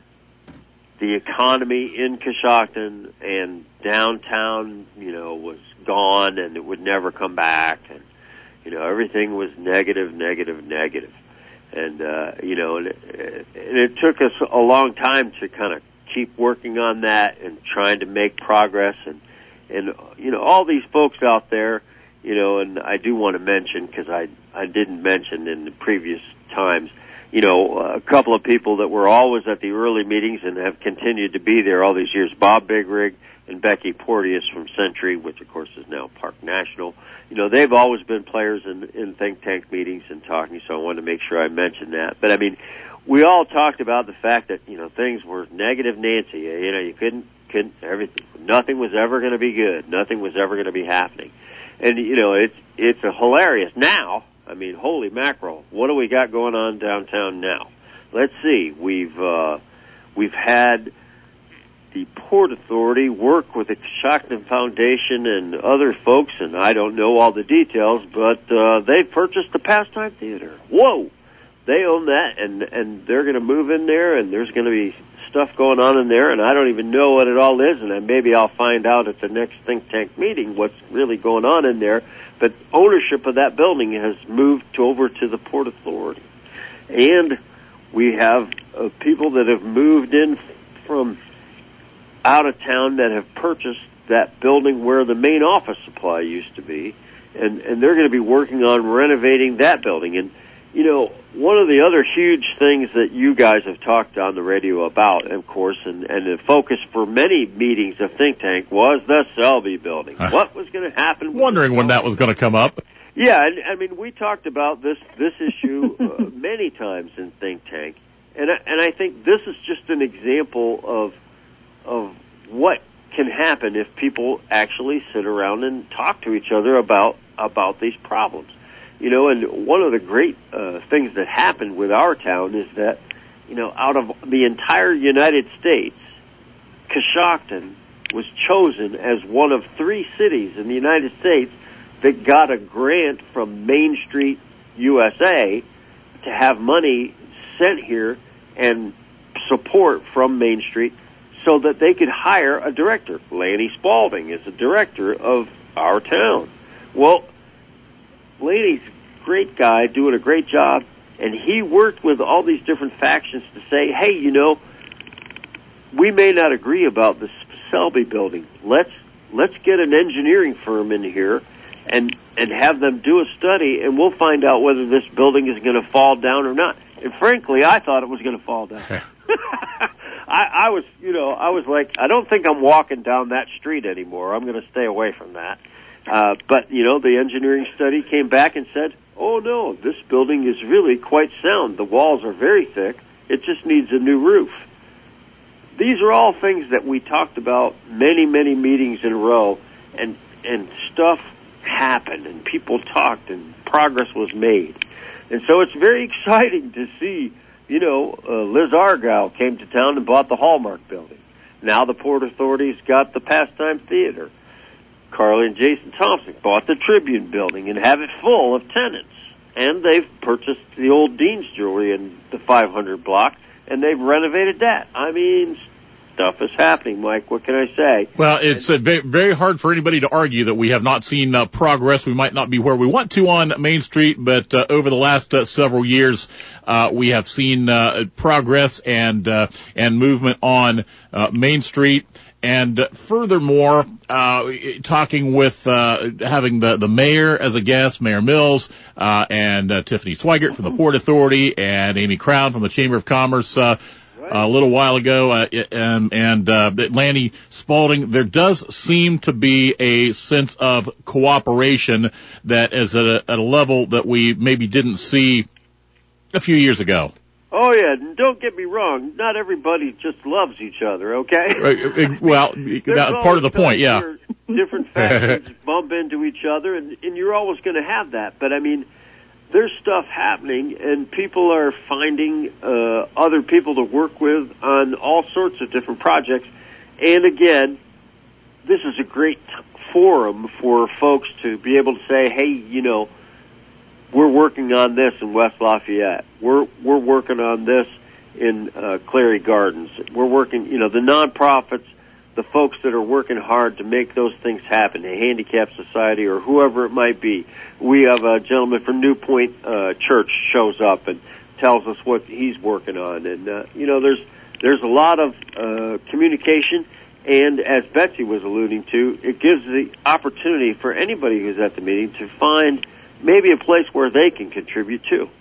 the economy in Coshocton, and downtown, you know, was gone and it would never come back, and, you know, everything was negative, negative, negative. And, uh, you know, and it, and it took us a long time to kind of keep working on that and trying to make progress. And, and, you know, all these folks out there, you know, and I do want to mention, because I, I didn't mention in the previous times, you know, a couple of people that were always at the early meetings and have continued to be there all these years, Bob Bigrig and Becky Porteous from Century, which of course is now Park National. You know, they've always been players in, in think tank meetings and talking, so I wanted to make sure I mentioned that. But I mean, we all talked about the fact that, you know, things were negative Nancy. You know, you couldn't, couldn't, everything, nothing was ever going to be good. Nothing was ever going to be happening. And, you know, it's, it's a hilarious now. I mean, holy mackerel, what do we got going on downtown now? Let's see. We've, uh, we've had the Port Authority work with the Coshocton Foundation and other folks, and I don't know all the details, but, uh, they purchased the Pastime Theater. Whoa! They own that, and, and they're gonna move in there, and there's gonna be stuff going on in there, and I don't even know what it all is, and then maybe I'll find out at the next think tank meeting what's really going on in there. But ownership of that building has moved to, over to the Port Authority. And we have uh, people that have moved in from out of town that have purchased that building where the main office supply used to be. And, and they're going to be working on renovating that building. And, you know, one of the other huge things that you guys have talked on the radio about, of course, and, and the focus for many meetings of Think Tank was the Selby building. Uh, what was going to happen? Wondering when that was going to come up. Yeah, and, I mean, we talked about this this issue uh, many times in Think Tank, and I, and I think this is just an example of of what can happen if people actually sit around and talk to each other about about these problems. You know, and one of the great uh, things that happened with our town is that, you know, out of the entire United States, Coshocton was chosen as one of three cities in the United States that got a grant from Main Street U S A to have money sent here and support from Main Street so that they could hire a director. Lanny Spalding is a director of our town. Well, Lanny's a great guy, doing a great job, and he worked with all these different factions to say, hey, you know, we may not agree about this Selby building. Let's let's get an engineering firm in here and and have them do a study, and we'll find out whether this building is going to fall down or not. And frankly, I thought it was going to fall down. I, I was, you know, I was like, I don't think I'm walking down that street anymore. I'm going to stay away from that. Uh, but, you know, the engineering study came back and said, oh, no, this building is really quite sound. The walls are very thick. It just needs a new roof. These are all things that we talked about many, many meetings in a row, and, and stuff happened, and people talked, and progress was made. And so it's very exciting to see, you know, uh, Liz Argyle came to town and bought the Hallmark building. Now the Port Authority's got the Pastime Theater. Carly and Jason Thompson bought the Tribune building and have it full of tenants. And they've purchased the old Dean's Jewelry in the five hundred block, and they've renovated that. I mean, stuff is happening, Mike. What can I say? Well, it's uh, very hard for anybody to argue that we have not seen uh, progress. We might not be where we want to on Main Street, but uh, over the last uh, several years, uh, we have seen uh, progress and uh, and movement on uh, Main Street. And furthermore, uh, talking with, uh, having the, the mayor as a guest, Mayor Mills, uh, and, uh, Tiffany Swigert from the Port Authority and Amy Crown from the Chamber of Commerce, uh, a little while ago, uh, and, and, uh, Lanny Spalding, there does seem to be a sense of cooperation that is at a, at a level that we maybe didn't see a few years ago. Oh, yeah, don't get me wrong. Not everybody just loves each other, okay? Well, that's part of the point, yeah. Different factions bump into each other, and, and you're always going to have that. But, I mean, there's stuff happening, and people are finding uh, other people to work with on all sorts of different projects. And again, this is a great forum for folks to be able to say, hey, you know, we're working on this in West Lafayette. We're we're working on this in uh, Clary Gardens. We're working, you know, the nonprofits, the folks that are working hard to make those things happen, the Handicap Society or whoever it might be. We have a gentleman from New Point uh, Church shows up and tells us what he's working on. And, uh, you know, there's there's a lot of uh, communication. And as Betsy was alluding to, it gives the opportunity for anybody who's at the meeting to find maybe a place where they can contribute too.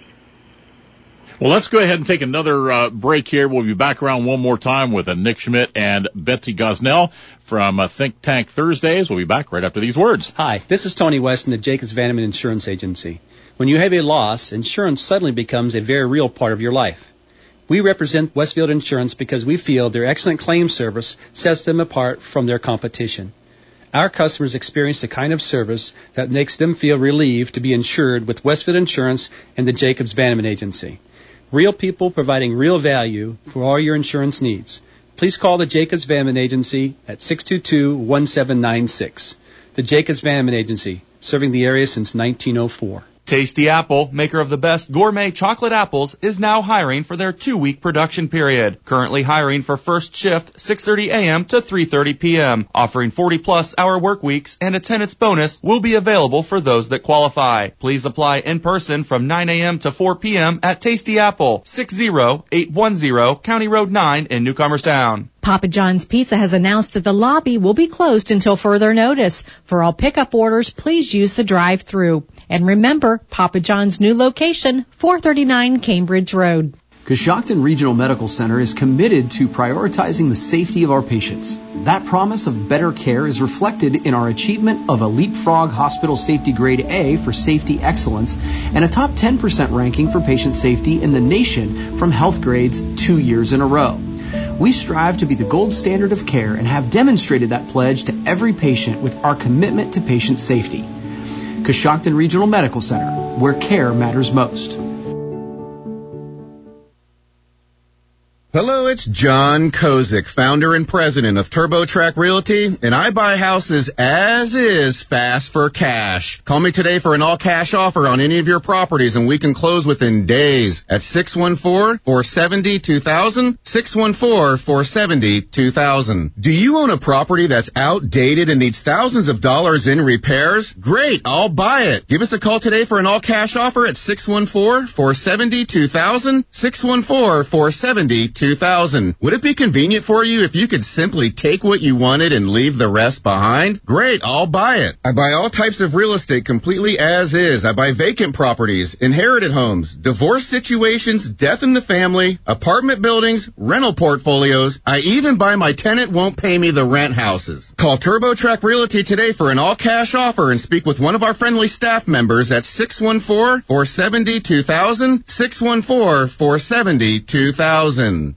Well, let's go ahead and take another uh, break here. We'll be back around one more time with uh, Nick Schmidt and Betsy Gosnell from uh, Think Tank Thursdays. We'll be back right after these words. Hi, this is Tony Weston at Jacobs Vanneman Insurance Agency. When you have a loss, insurance suddenly becomes a very real part of your life. We represent Westfield Insurance because we feel their excellent claim service sets them apart from their competition. Our customers experience the kind of service that makes them feel relieved to be insured with Westfield Insurance and the Jacobs Vanneman Agency. Real people providing real value for all your insurance needs. Please call the Jacobs Vanneman Agency at six two two, one seven nine six. The Jacobs Vanneman Agency, serving the area since nineteen oh four. Tasty Apple, maker of the best gourmet chocolate apples, is now hiring for their two-week production period. Currently hiring for first shift, six thirty a.m. to three thirty p.m. Offering forty-plus hour work weeks and attendance bonus will be available for those that qualify. Please apply in person from nine a.m. to four p.m. at Tasty Apple, six oh eight one oh County Road nine in Newcomerstown. Papa John's Pizza has announced that the lobby will be closed until further notice. For all pickup orders, please use the drive-thru. And remember, Papa John's new location, four thirty-nine Cambridge Road. Coshocton Regional Medical Center is committed to prioritizing the safety of our patients. That promise of better care is reflected in our achievement of a Leapfrog Hospital Safety Grade A for safety excellence and a top ten percent ranking for patient safety in the nation from Health Grades two years in a row. We strive to be the gold standard of care and have demonstrated that pledge to every patient with our commitment to patient safety. Coshocton Regional Medical Center, where care matters most. Hello, it's John Kozik, founder and president of TurboTrack Realty, and I buy houses as is fast for cash. Call me today for an all-cash offer on any of your properties, and we can close within days at six one four, four seven zero, two thousand, six one four, four seven zero, two thousand. Do you own a property that's outdated and needs thousands of dollars in repairs? Great, I'll buy it. Give us a call today for an all-cash offer at six one four, four seven zero, two thousand, six one four, four seven zero, two thousand. Would it be convenient for you if you could simply take what you wanted and leave the rest behind? Great, I'll buy it. I buy all types of real estate completely as is. I buy vacant properties, inherited homes, divorce situations, death in the family, apartment buildings, rental portfolios. I even buy my tenant won't pay me the rent houses. Call TurboTrack Realty today for an all-cash offer and speak with one of our friendly staff members at six one four, four seven zero, two thousand, six one four, four seven zero, two thousand.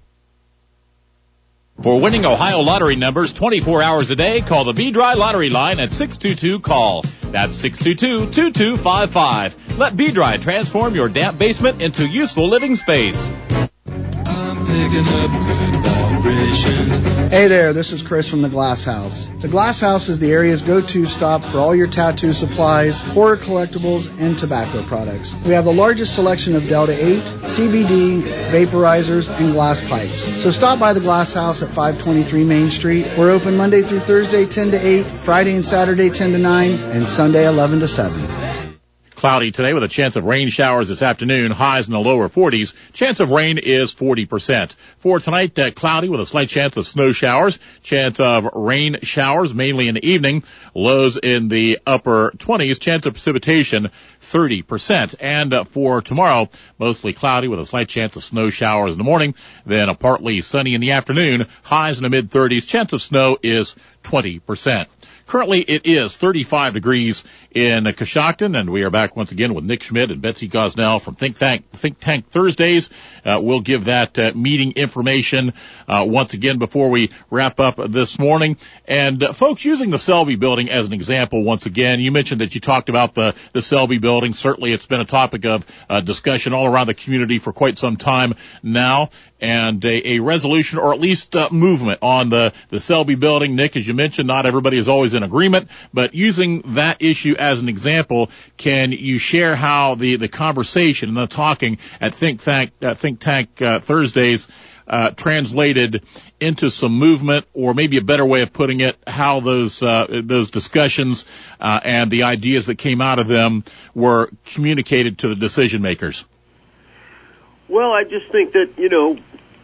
For winning Ohio lottery numbers twenty-four hours a day, call the B-Dry Lottery line at six two two, call. That's six two two, two two five five. Let B-Dry transform your damp basement into useful living space. I'm picking up good vibrations. Hey there, this is Chris from The Glass House. The Glass House is the area's go-to stop for all your tattoo supplies, horror collectibles, and tobacco products. We have the largest selection of Delta eight, C B D, vaporizers, and glass pipes. So stop by The Glass House at five twenty-three Main Street. We're open Monday through Thursday ten to eight, Friday and Saturday ten to nine, and Sunday eleven to seven. Cloudy today with a chance of rain showers this afternoon, highs in the lower forties. Chance of rain is forty percent. For tonight, uh, cloudy with a slight chance of snow showers. Chance of rain showers mainly in the evening. Lows in the upper twenties. Chance of precipitation thirty percent. And uh, for tomorrow, mostly cloudy with a slight chance of snow showers in the morning. Then a partly sunny in the afternoon. Highs in the mid thirties. Chance of snow is twenty percent. Currently, it is thirty-five degrees in uh, Coshocton, and we are back once again with Nick Schmidt and Betsy Gosnell from Think Tank, Think Tank Thursdays. Uh, we'll give that uh, meeting information uh, once again before we wrap up this morning. And uh, folks, using the Selby building as an example once again, you mentioned that you talked about the, the Selby building. Certainly it's been a topic of uh, discussion all around the community for quite some time now. And a, a resolution or at least uh, movement on the, the Selby building. Nick, as you mentioned, not everybody is always in agreement, but using that issue as an example, can you share how the, the conversation and the talking at Think Tank, uh, Think Tank uh, Thursdays uh, translated into some movement, or maybe a better way of putting it, how those uh, those discussions uh, and the ideas that came out of them were communicated to the decision makers? Well, I just think that, you know,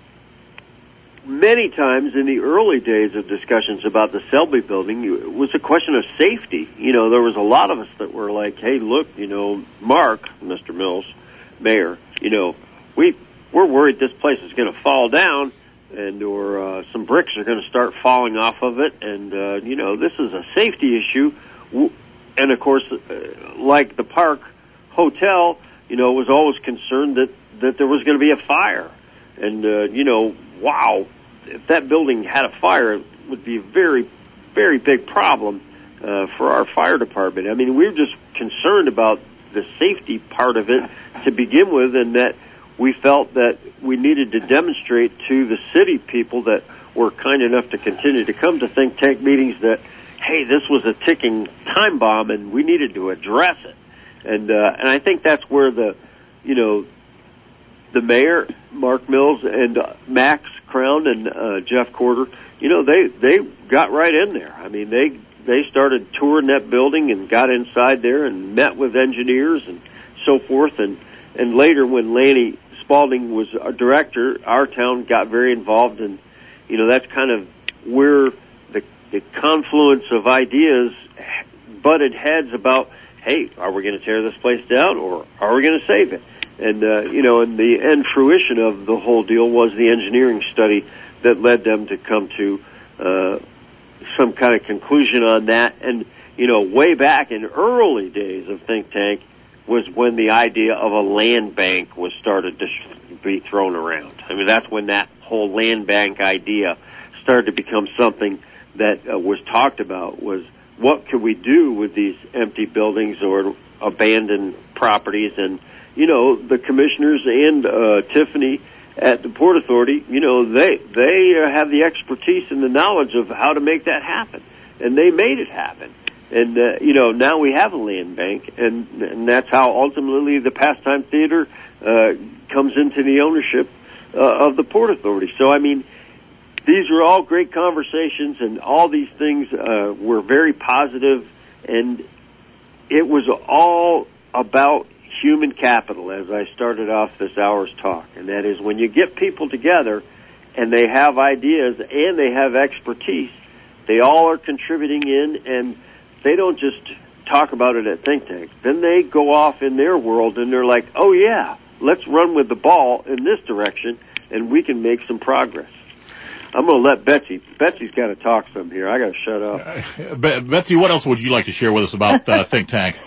many times in the early days of discussions about the Selby building, it was a question of safety. You know, there was a lot of us that were like, hey, look, you know, Mark, Mister Mills, Mayor, you know, we, we're worried this place is going to fall down and or uh, some bricks are going to start falling off of it. And, uh, you know, this is a safety issue. And, of course, uh, like the Park Hotel, you know, was always concerned that that there was going to be a fire. And, uh, you know, wow, if that building had a fire, it would be a very, very big problem uh, for our fire department. I mean, we were just concerned about the safety part of it to begin with, and that we felt that we needed to demonstrate to the city people that were kind enough to continue to come to think tank meetings that, hey, this was a ticking time bomb, and we needed to address it. And, uh, and I think that's where the, you know, the mayor, Mark Mills, and uh, Max Crown and uh, Jeff Corder, you know, they they got right in there. I mean, they they started touring that building and got inside there and met with engineers and so forth. And and later, when Lanny Spalding was our director, our town got very involved, and you know, that's kind of where the the confluence of ideas butted heads about, hey, are we going to tear this place down or are we going to save it? And, uh, you know, and the end fruition of the whole deal was the engineering study that led them to come to uh, some kind of conclusion on that. And, you know, way back in early days of Think Tank was when the idea of a land bank was started to be thrown around. I mean, that's when that whole land bank idea started to become something that uh, was talked about, was what could we do with these empty buildings or abandoned properties. And you know, the commissioners and uh, Tiffany at the Port Authority, you know, they they uh, have the expertise and the knowledge of how to make that happen, and they made it happen. And uh, you know, now we have a land bank, and and that's how ultimately the Pastime Theater uh, comes into the ownership uh, of the Port Authority. So I mean, these are all great conversations, and all these things uh, were very positive, and it was all about human capital, as I started off this hour's talk, and that is when you get people together and they have ideas and they have expertise, they all are contributing in, and they don't just talk about it at Think Tank. Then they go off in their world and they're like, oh yeah, let's run with the ball in this direction and we can make some progress. I'm going to let Betsy. Betsy's got to talk some here. I got to shut up. Uh, Betsy, what else would you like to share with us about uh, Think Tank?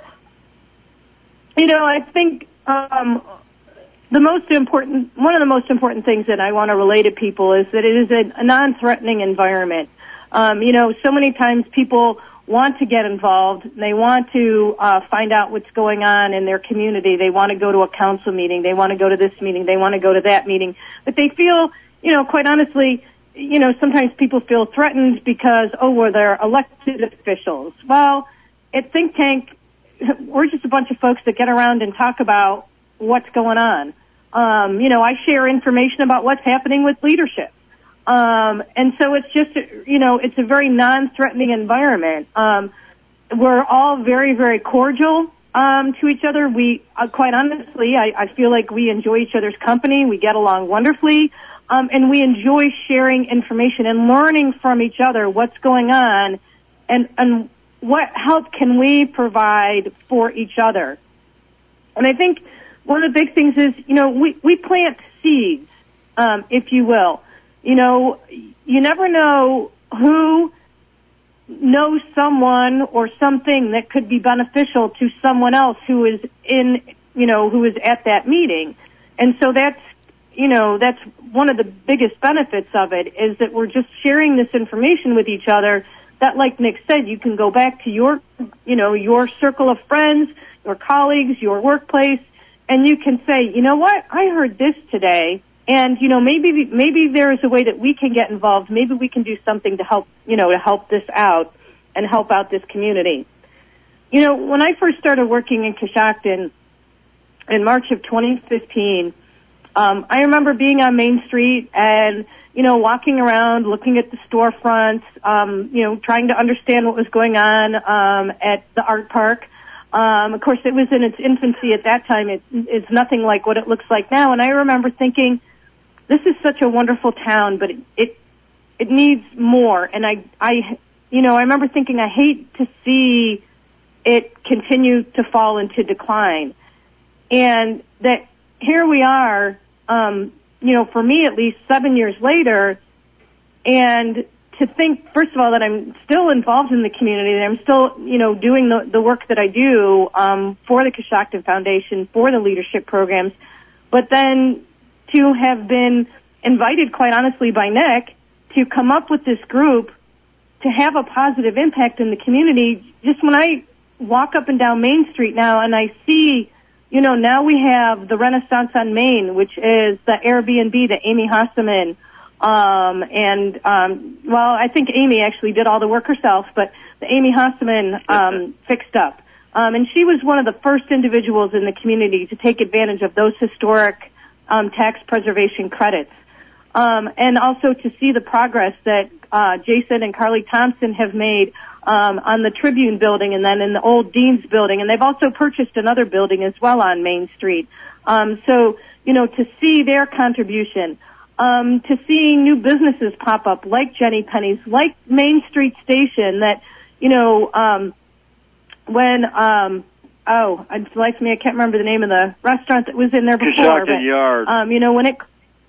You know, I think um, the most important, one of the most important things that I want to relay to people is that it is a, a non-threatening environment. Um, you know, so many times people want to get involved. They want to uh, find out what's going on in their community. They want to go to a council meeting. They want to go to this meeting. They want to go to that meeting. But they feel, you know, quite honestly, you know, sometimes people feel threatened because, oh, well, they're elected officials. Well, at Think Tank, we're just a bunch of folks that get around and talk about what's going on. Um, you know, I share information about what's happening with leadership. Um, and so it's just, you know, it's a very non-threatening environment. Um, we're all very, very cordial, um, to each other. We, uh, quite honestly, I, I feel like we enjoy each other's company. We get along wonderfully. Um, and we enjoy sharing information and learning from each other what's going on and, and what help can we provide for each other. And I think one of the big things is, you know, we, we plant seeds, um, if you will. You know, you never know who know someone or something that could be beneficial to someone else who is in, you know, who is at that meeting. And so that's, you know, that's one of the biggest benefits of it, is that we're just sharing this information with each other that, like Nick said, you can go back to your, you know, your circle of friends, your colleagues, your workplace, and you can say, you know what, I heard this today, and, you know, maybe, maybe there is a way that we can get involved. Maybe we can do something to help, you know, to help this out and help out this community. You know, when I first started working in Coshocton in March of twenty fifteen, um, I remember being on Main Street and, you know, walking around, looking at the storefronts, um, you know, trying to understand what was going on um, at the art park. Um, of course, it was in its infancy at that time. It, it's nothing like what it looks like now. And I remember thinking, this is such a wonderful town, but it it, it needs more. And I, I, you know, I remember thinking, I hate to see it continue to fall into decline. And that here we are, um, you know, for me at least, seven years later, and to think, first of all, that I'm still involved in the community, that I'm still, you know, doing the, the work that I do um, for the Coshocton Foundation, for the leadership programs, but then to have been invited, quite honestly, by Nick to come up with this group to have a positive impact in the community. Just when I walk up and down Main Street now and I see, you know, now we have the Renaissance on Main, which is the Airbnb that Amy Hasseman Um, and, um, well, I think Amy actually did all the work herself, but the Amy Hasseman, um, fixed up. Um, and she was one of the first individuals in the community to take advantage of those historic, um, tax preservation credits. Um, and also to see the progress that, uh, Jason and Carly Thompson have made, um, on the Tribune building and then in the old Dean's building. And they've also purchased another building as well on Main Street. Um, so, you know, to see their contribution, Um, to seeing new businesses pop up like Jenny Penny's, like Main Street Station that, you know, um, when, um, oh, it's like me, I can't remember the name of the restaurant that was in there before. Coshocton but, Yard. Um, you know, when it,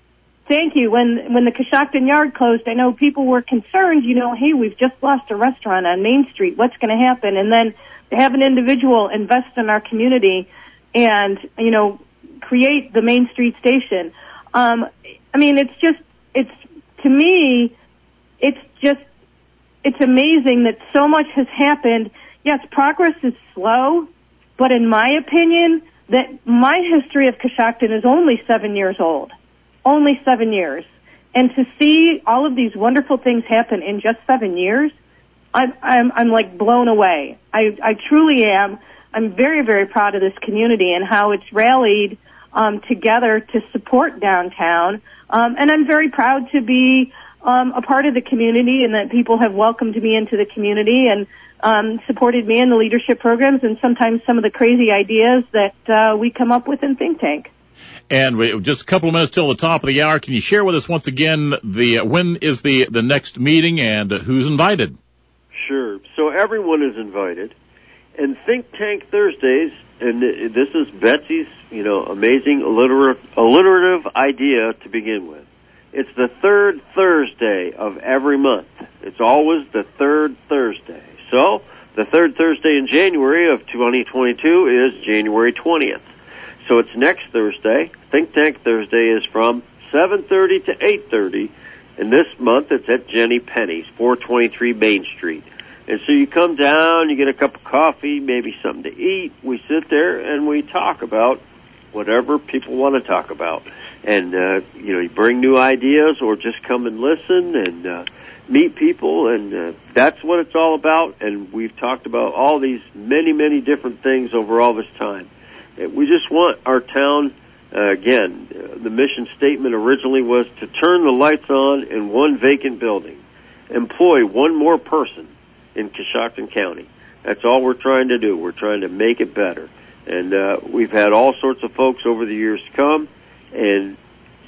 thank you, when, when the Coshocton Yard closed, I know people were concerned, you know, hey, we've just lost a restaurant on Main Street, what's going to happen? And then to have an individual invest in our community and, you know, create the Main Street Station. Um, I mean, it's just, it's, to me, it's just, it's amazing that so much has happened. Yes, progress is slow, but in my opinion, that my history of Coshocton is only seven years old. Only seven years. And to see all of these wonderful things happen in just seven years, I'm, I'm, I'm like blown away. I, I truly am. I'm very, very proud of this community and how it's rallied Um, together to support downtown. Um, and I'm very proud to be um, a part of the community and that people have welcomed me into the community and um, supported me in the leadership programs and sometimes some of the crazy ideas that uh, we come up with in Think Tank. And we, just a couple of minutes till the top of the hour. Can you share with us once again the when is the, the next meeting and who's invited? Sure. So everyone is invited. And Think Tank Thursdays, and this is Betsy's, you know, amazing alliterative, alliterative idea to begin with. It's the third Thursday of every month. It's always the third Thursday. So, the third Thursday in January of twenty twenty-two is January twentieth. So it's next Thursday. Think Tank Thursday is from seven thirty to eight thirty. And this month it's at Jenny Penny's, four twenty-three Main Street. And so you come down, you get a cup of coffee, maybe something to eat. We sit there and we talk about whatever people want to talk about. And, uh, you know, you bring new ideas or just come and listen and uh, meet people. And uh, that's what it's all about. And we've talked about all these many, many different things over all this time. We just want our town, uh, again, uh, the mission statement originally was to turn the lights on in one vacant building, employ one more person in Coshocton County. That's all we're trying to do. We're trying to make it better. And uh, we've had all sorts of folks over the years come, and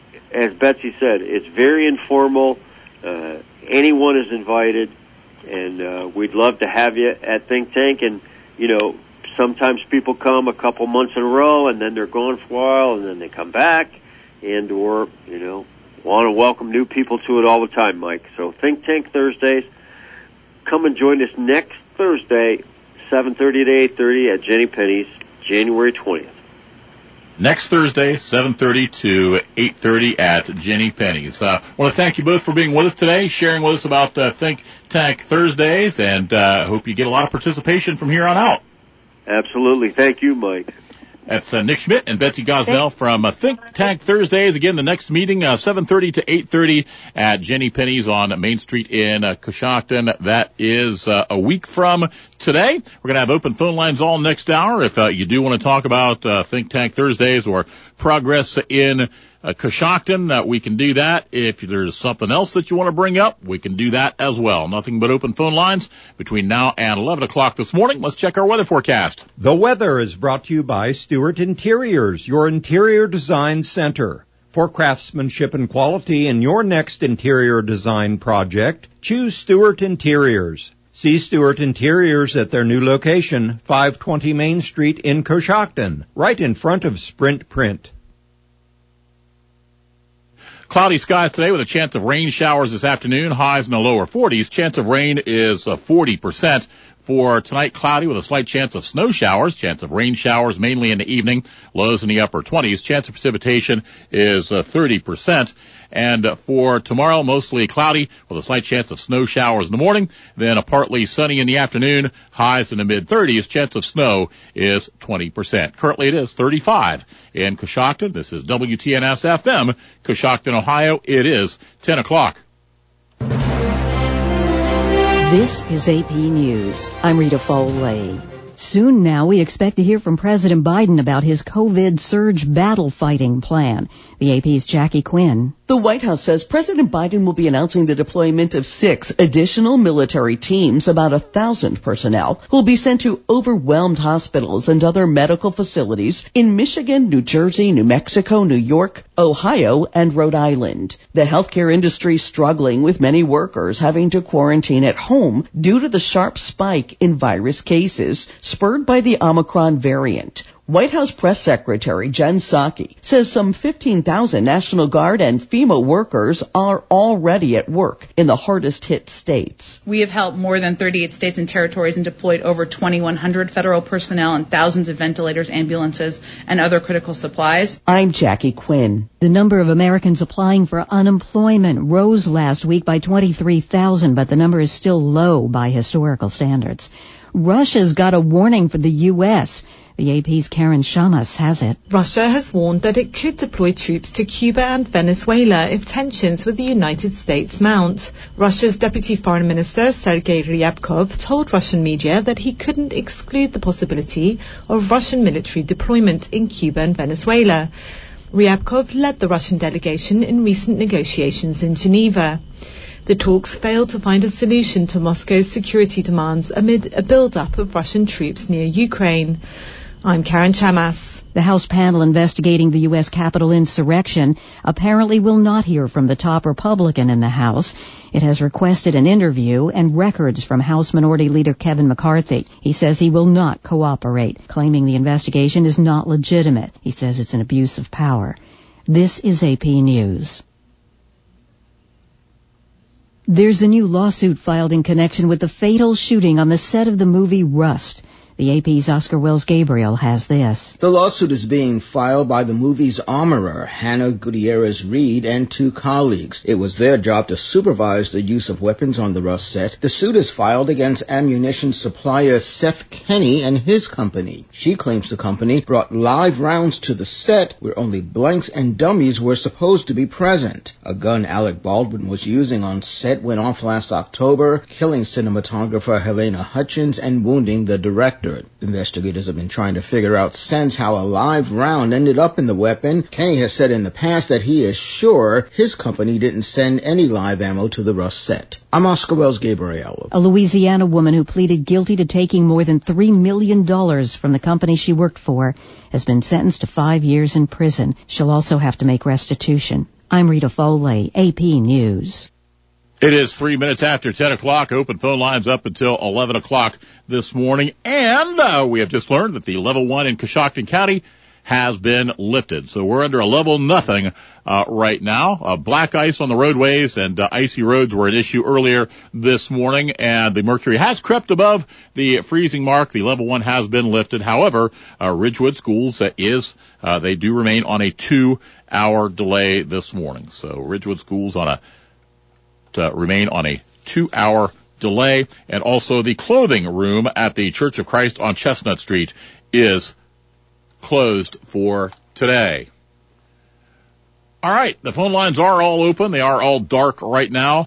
as Betsy said, it's very informal. Uh, anyone is invited, and uh, we'd love to have you at Think Tank. And, you know, sometimes people come a couple months in a row, and then they're gone for a while, and then they come back, and or, you know, want to welcome new people to it all the time, Mike. So Think Tank Thursdays. come and join us next Thursday, seven thirty to eight thirty at Jenny Penny's, January twentieth. Next Thursday, seven thirty to eight thirty at Jenny Penny's. I uh, want to thank you both for being with us today, sharing with us about uh, Think Tank Thursdays, and I uh, hope you get a lot of participation from here on out. Absolutely. Thank you, Mike. That's uh, Nick Schmidt and Betsy Gosnell from uh, Think Tank Thursdays. Again, the next meeting, uh, seven thirty to eight thirty at Jenny Penny's on Main Street in uh, Coshocton. That is uh, a week from today. We're going to have open phone lines all next hour. If uh, you do want to talk about uh, Think Tank Thursdays or progress in uh, Coshocton, uh, we can do that. If there's something else that you want to bring up, we can do that as well. Nothing but open phone lines between now and eleven o'clock this morning. Let's check our weather forecast. The weather is brought to you by Stewart Interiors, your interior design center. For craftsmanship and quality in your next interior design project, choose Stewart Interiors. See Stewart Interiors at their new location, five twenty Main Street in Coshocton, right in front of Sprint Print. Cloudy skies today with a chance of rain showers this afternoon, highs in the lower forties. Chance of rain is uh, forty percent. For tonight, cloudy with a slight chance of snow showers, chance of rain showers mainly in the evening, lows in the upper twenties. Chance of precipitation is uh, thirty percent. And uh, for tomorrow, mostly cloudy with a slight chance of snow showers in the morning, then a partly sunny in the afternoon, highs in the mid-thirties. Chance of snow is twenty percent. Currently it is thirty-five in Coshocton. This is W T N S F M, Coshocton, Ohio. It is ten o'clock. This is A P News. I'm Rita Foley. Soon now, we expect to hear from President Biden about his COVID surge battle fighting plan. The A P's Jackie Quinn. The White House says President Biden will be announcing the deployment of six additional military teams, about a thousand personnel, who will be sent to overwhelmed hospitals and other medical facilities in Michigan, New Jersey, New Mexico, New York, Ohio, and Rhode Island. The healthcare industry struggling with many workers having to quarantine at home due to the sharp spike in virus cases spurred by the Omicron variant. White House Press Secretary Jen Psaki says some fifteen thousand National Guard and FEMA workers are already at work in the hardest hit states. We have helped more than thirty-eight states and territories and deployed over twenty-one hundred federal personnel and thousands of ventilators, ambulances, and other critical supplies. I'm Jackie Quinn. The number of Americans applying for unemployment rose last week by twenty-three thousand, but the number is still low by historical standards. Russia's got a warning for the U S. The A P's Karen Shamas has it. Russia has warned that it could deploy troops to Cuba and Venezuela if tensions with the United States mount. Russia's Deputy Foreign Minister Sergei Ryabkov told Russian media that he couldn't exclude the possibility of Russian military deployment in Cuba and Venezuela. Ryabkov led the Russian delegation in recent negotiations in Geneva. The talks failed to find a solution to Moscow's security demands amid a build-up of Russian troops near Ukraine. I'm Karen Chamas. The House panel investigating the U S Capitol insurrection apparently will not hear from the top Republican in the House. It has requested an interview and records from House Minority Leader Kevin McCarthy. He says he will not cooperate, claiming the investigation is not legitimate. He says it's an abuse of power. This is A P News. There's a new lawsuit filed in connection with the fatal shooting on the set of the movie Rust. The A P's Oscar Wells Gabriel has this. The lawsuit is being filed by the movie's armorer, Hannah Gutierrez-Reed, and two colleagues. It was their job to supervise the use of weapons on the Rust set. The suit is filed against ammunition supplier Seth Kenny and his company. She claims the company brought live rounds to the set where only blanks and dummies were supposed to be present. A gun Alec Baldwin was using on set went off last October, killing cinematographer Helena Hutchins and wounding the director. Investigators have been trying to figure out since how a live round ended up in the weapon. Kenny has said in the past that he is sure his company didn't send any live ammo to the Rust set. I'm Oscar Wells Gabriel. A Louisiana woman who pleaded guilty to taking more than three million dollars from the company she worked for has been sentenced to five years in prison. She'll also have to make restitution. I'm Rita Foley, A P News. It is three minutes after ten o'clock. Open phone lines up until eleven o'clock this morning. And uh, we have just learned that the level one in Coshocton County has been lifted. So we're under a level nothing uh, right now. Uh, black ice on the roadways and uh, icy roads were an issue earlier this morning, and the mercury has crept above the freezing mark. The level one has been lifted. However, uh, Ridgewood Schools uh, is, uh, they do remain on a two-hour delay this morning. So Ridgewood Schools on a, to remain on a two-hour delay. And also the clothing room at the Church of Christ on Chestnut Street is closed for today. All right, the phone lines are all open. They are all dark right now.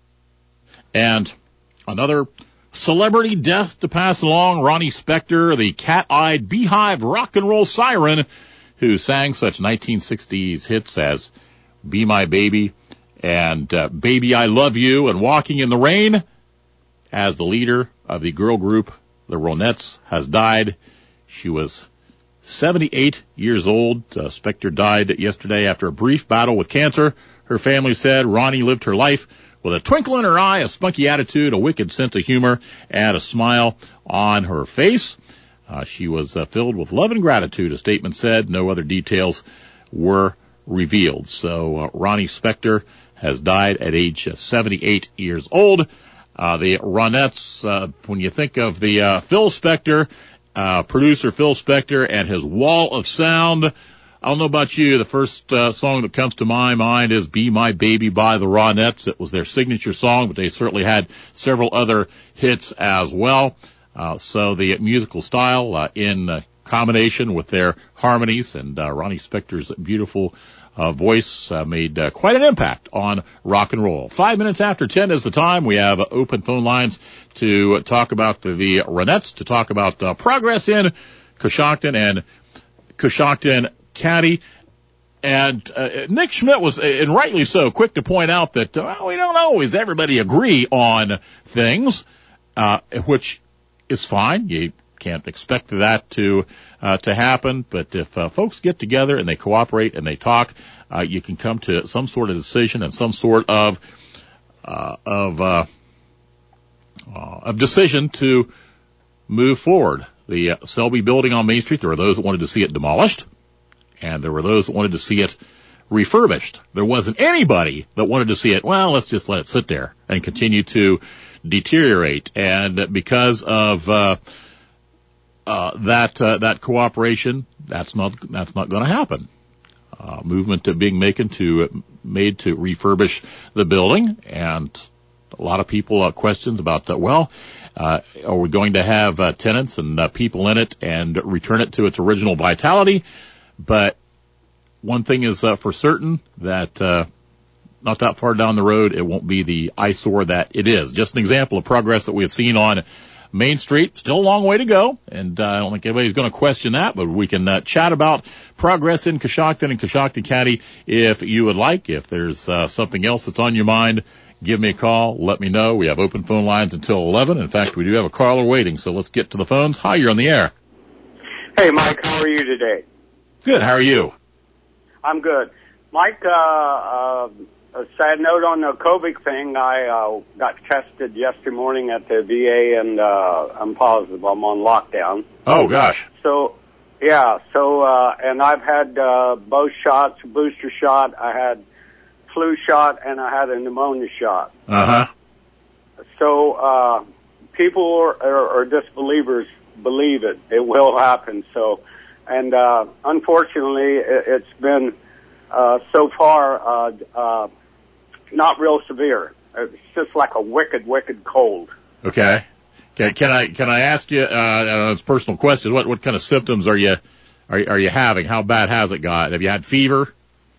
And another celebrity death to pass along, Ronnie Spector, the cat-eyed beehive rock and roll siren who sang such nineteen sixties hits as Be My Baby and uh, Baby I Love You and Walking in the Rain. As the leader of the girl group, the Ronettes, has died. She was seventy-eight years old. Uh, Spector died yesterday after a brief battle with cancer. Her family said Ronnie lived her life with a twinkle in her eye, a spunky attitude, a wicked sense of humor, and a smile on her face. Uh, she was uh, filled with love and gratitude, a statement said. No other details were revealed. So uh, Ronnie Spector has died at age seventy-eight years old. Uh, the Ronettes, uh, when you think of the uh, Phil Spector, Uh, producer Phil Spector and his wall of sound. I don't know about you, the first uh, song that comes to my mind is Be My Baby by the Ronettes. It was their signature song, but they certainly had several other hits as well. Uh, so the musical style uh, in uh, combination with their harmonies and uh, Ronnie Spector's beautiful uh, voice uh, made uh, quite an impact on rock and roll. Five minutes after ten is the time. We have uh, open phone lines to talk about the, the Ronettes, to talk about uh, progress in Coshocton and Coshocton County. And uh, Nick Schmidt was, and rightly so, quick to point out that uh, well, we don't always everybody agree on things, uh, which is fine. You can't expect that to uh, to happen, but if uh, folks get together and they cooperate and they talk, uh, you can come to some sort of decision and some sort of uh, of uh, uh, of decision to move forward. The uh, Selby building on Main Street, there were those that wanted to see it demolished, and there were those that wanted to see it refurbished. There wasn't anybody that wanted to see it, well, let's just let it sit there and continue to deteriorate. And because of uh, uh, that uh, that cooperation, that's not that's not going to happen. Uh, movement to being making to made to refurbish the building, and a lot of people uh, questions about that. Well, uh, are we going to have uh, tenants and uh, people in it and return it to its original vitality? But one thing is uh, for certain, that uh, not that far down the road, it won't be the eyesore that it is. Just an example of progress that we have seen on Main Street. Still a long way to go, and uh, I don't think anybody's going to question that, but we can uh, chat about progress in Coshocton and Coshocton County if you would like. If there's uh, something else that's on your mind, give me a call. Let me know. We have open phone lines until eleven. In fact, we do have a caller waiting, so let's get to the phones. Hi, you're on the air. Hey, Mike, how are you today? Good. How are you? I'm good. Mike, uh, uh, a sad note on the COVID thing. I uh, got tested yesterday morning at the V A, and uh, I'm positive I'm on lockdown. Oh, gosh. So, yeah, so, uh, and I've had uh, both shots, booster shot. I had flu shot, and I had a pneumonia shot. Uh-huh. So, uh, people are, are, are disbelievers believe it. It will happen. So, and, uh, unfortunately, it, it's been, uh, so far, uh, uh, not real severe. It's just like a wicked, wicked cold. Okay. Can, can I, can I ask you, uh, I don't know, it's a personal question. What, what kind of symptoms are you, are, are you having? How bad has it got? Have you had fever?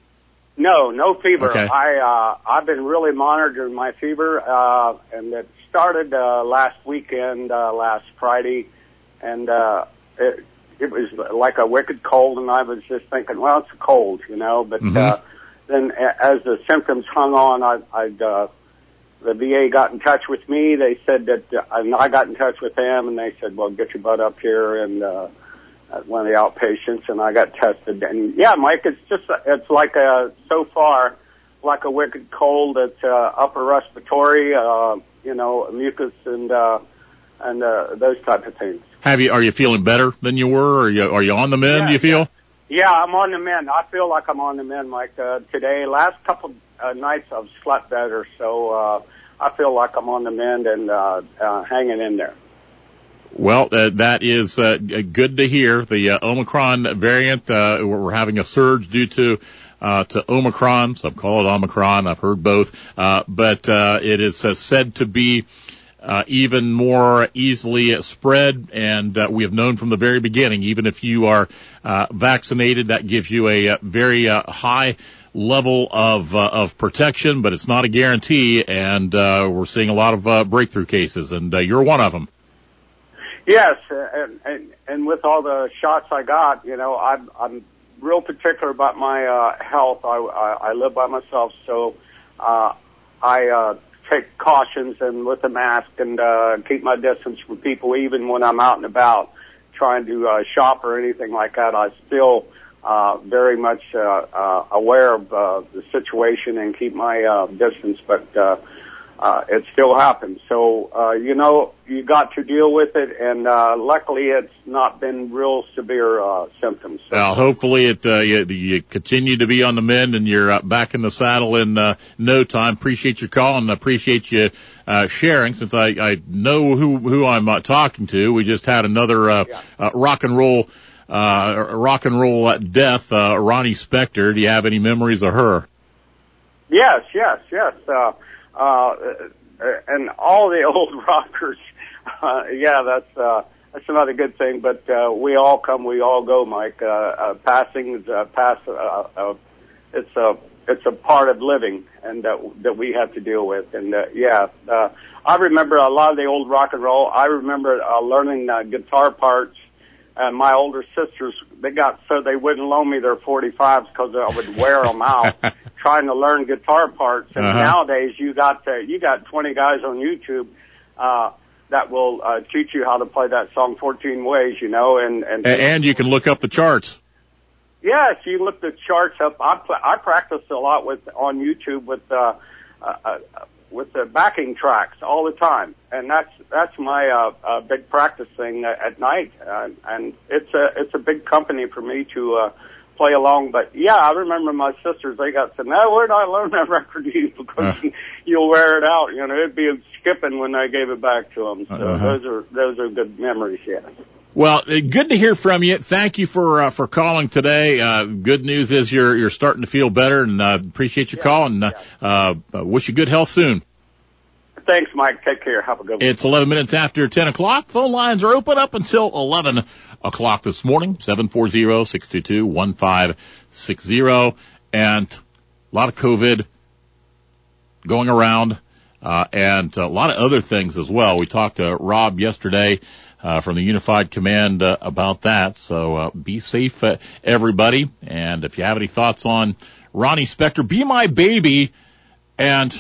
No, no fever. Okay. I, uh, I've been really monitoring my fever, uh, and it started, uh, last weekend, uh, last Friday, and, uh, it, it was like a wicked cold, and I was just thinking, well, it's a cold, you know, but, mm-hmm. uh, then as the symptoms hung on, I, I'd, uh, the V A got in touch with me. They said that, uh, and I got in touch with them, and they said, well, get your butt up here and, uh, at one of the outpatients, and I got tested. And yeah, Mike, it's just, it's like a, so far, like a wicked cold. It's, uh, upper respiratory, uh, you know, mucus and, uh, and, uh, those type of things. Have you, are you feeling better than you were? Are you, are you on the mend, yeah, do you feel? Yeah, I'm on the mend. I feel like I'm on the mend, Mike. Uh, today, last couple uh, nights, I've slept better, so uh, I feel like I'm on the mend and uh, uh, hanging in there. Well, uh, that is uh, good to hear. The uh, Omicron variant, uh, we're having a surge due to uh, to Omicron. Some call it Omicron. I've heard both, uh, but uh, it is uh, said to be Uh, even more easily spread, and uh, we have known from the very beginning, even if you are uh, vaccinated, that gives you a, a very uh, high level of uh, of protection, but it's not a guarantee, and uh, we're seeing a lot of uh, breakthrough cases, and uh, you're one of them. Yes, and, and and with all the shots I got, you know, I'm I'm real particular about my uh, health. I, I I live by myself, so uh, I. Uh, take cautions and with a mask and uh, keep my distance from people even when I'm out and about trying to uh, shop or anything like that. I still uh, very much uh, uh, aware of uh, the situation and keep my uh, distance, but uh, uh, it still happens. So, uh, you know, you got to deal with it, and uh, luckily it's not been real severe uh, symptoms. So. Well, hopefully it uh, you, you continue to be on the mend and you're uh, back in the saddle in uh, no time. Appreciate your call and appreciate you uh, sharing. Since I, I know who who I'm uh, talking to, we just had another uh, yeah. uh, rock and roll uh, rock and roll death. Uh, Ronnie Spector. Do you have any memories of her? Yes, yes, yes. Uh, uh, and all the old rockers. Uh, yeah, that's. Uh, That's another good thing, but uh, we all come, we all go, Mike. Uh, uh, passing, uh, pass, uh, uh, it's a it's a part of living, and that that we have to deal with. And uh, yeah, uh, I remember a lot of the old rock and roll. I remember uh, learning uh, guitar parts. And my older sisters, they got so they wouldn't loan me their forty-fives because I would wear them out trying to learn guitar parts. And uh-huh. nowadays, you got uh, you got twenty guys on YouTube. Uh, that will uh, teach you how to play that song fourteen ways, you know, and, and, and you can look up the charts. Yes, you look the charts up. I, I practice a lot with, on YouTube with, uh, uh, with the backing tracks all the time. And that's, that's my, uh, uh, big practice thing at night. Uh, and it's a, it's a big company for me to, uh, play along. But yeah, I remember my sisters, they got said, no, where'd I learn that record to use? Because uh. you'll wear it out. You know, it'd be skipping when I gave it back to them. So uh-huh. those are, those are good memories, yeah. Well, good to hear from you. Thank you for, uh, for calling today. Uh, good news is you're, you're starting to feel better, and, uh, appreciate your yeah, call, and, uh, yeah. uh, wish you good health soon. Thanks, Mike. Take care. Have a good one. It's eleven minutes after ten o'clock. Phone lines are open up until eleven o'clock this morning. seven four zero, six two two, one five six zero. And a lot of COVID going around, uh, and a lot of other things as well. We talked to Rob yesterday, uh, from the Unified Command, uh, about that. So, uh, be safe, uh, everybody. And if you have any thoughts on Ronnie Spector, Be My Baby, and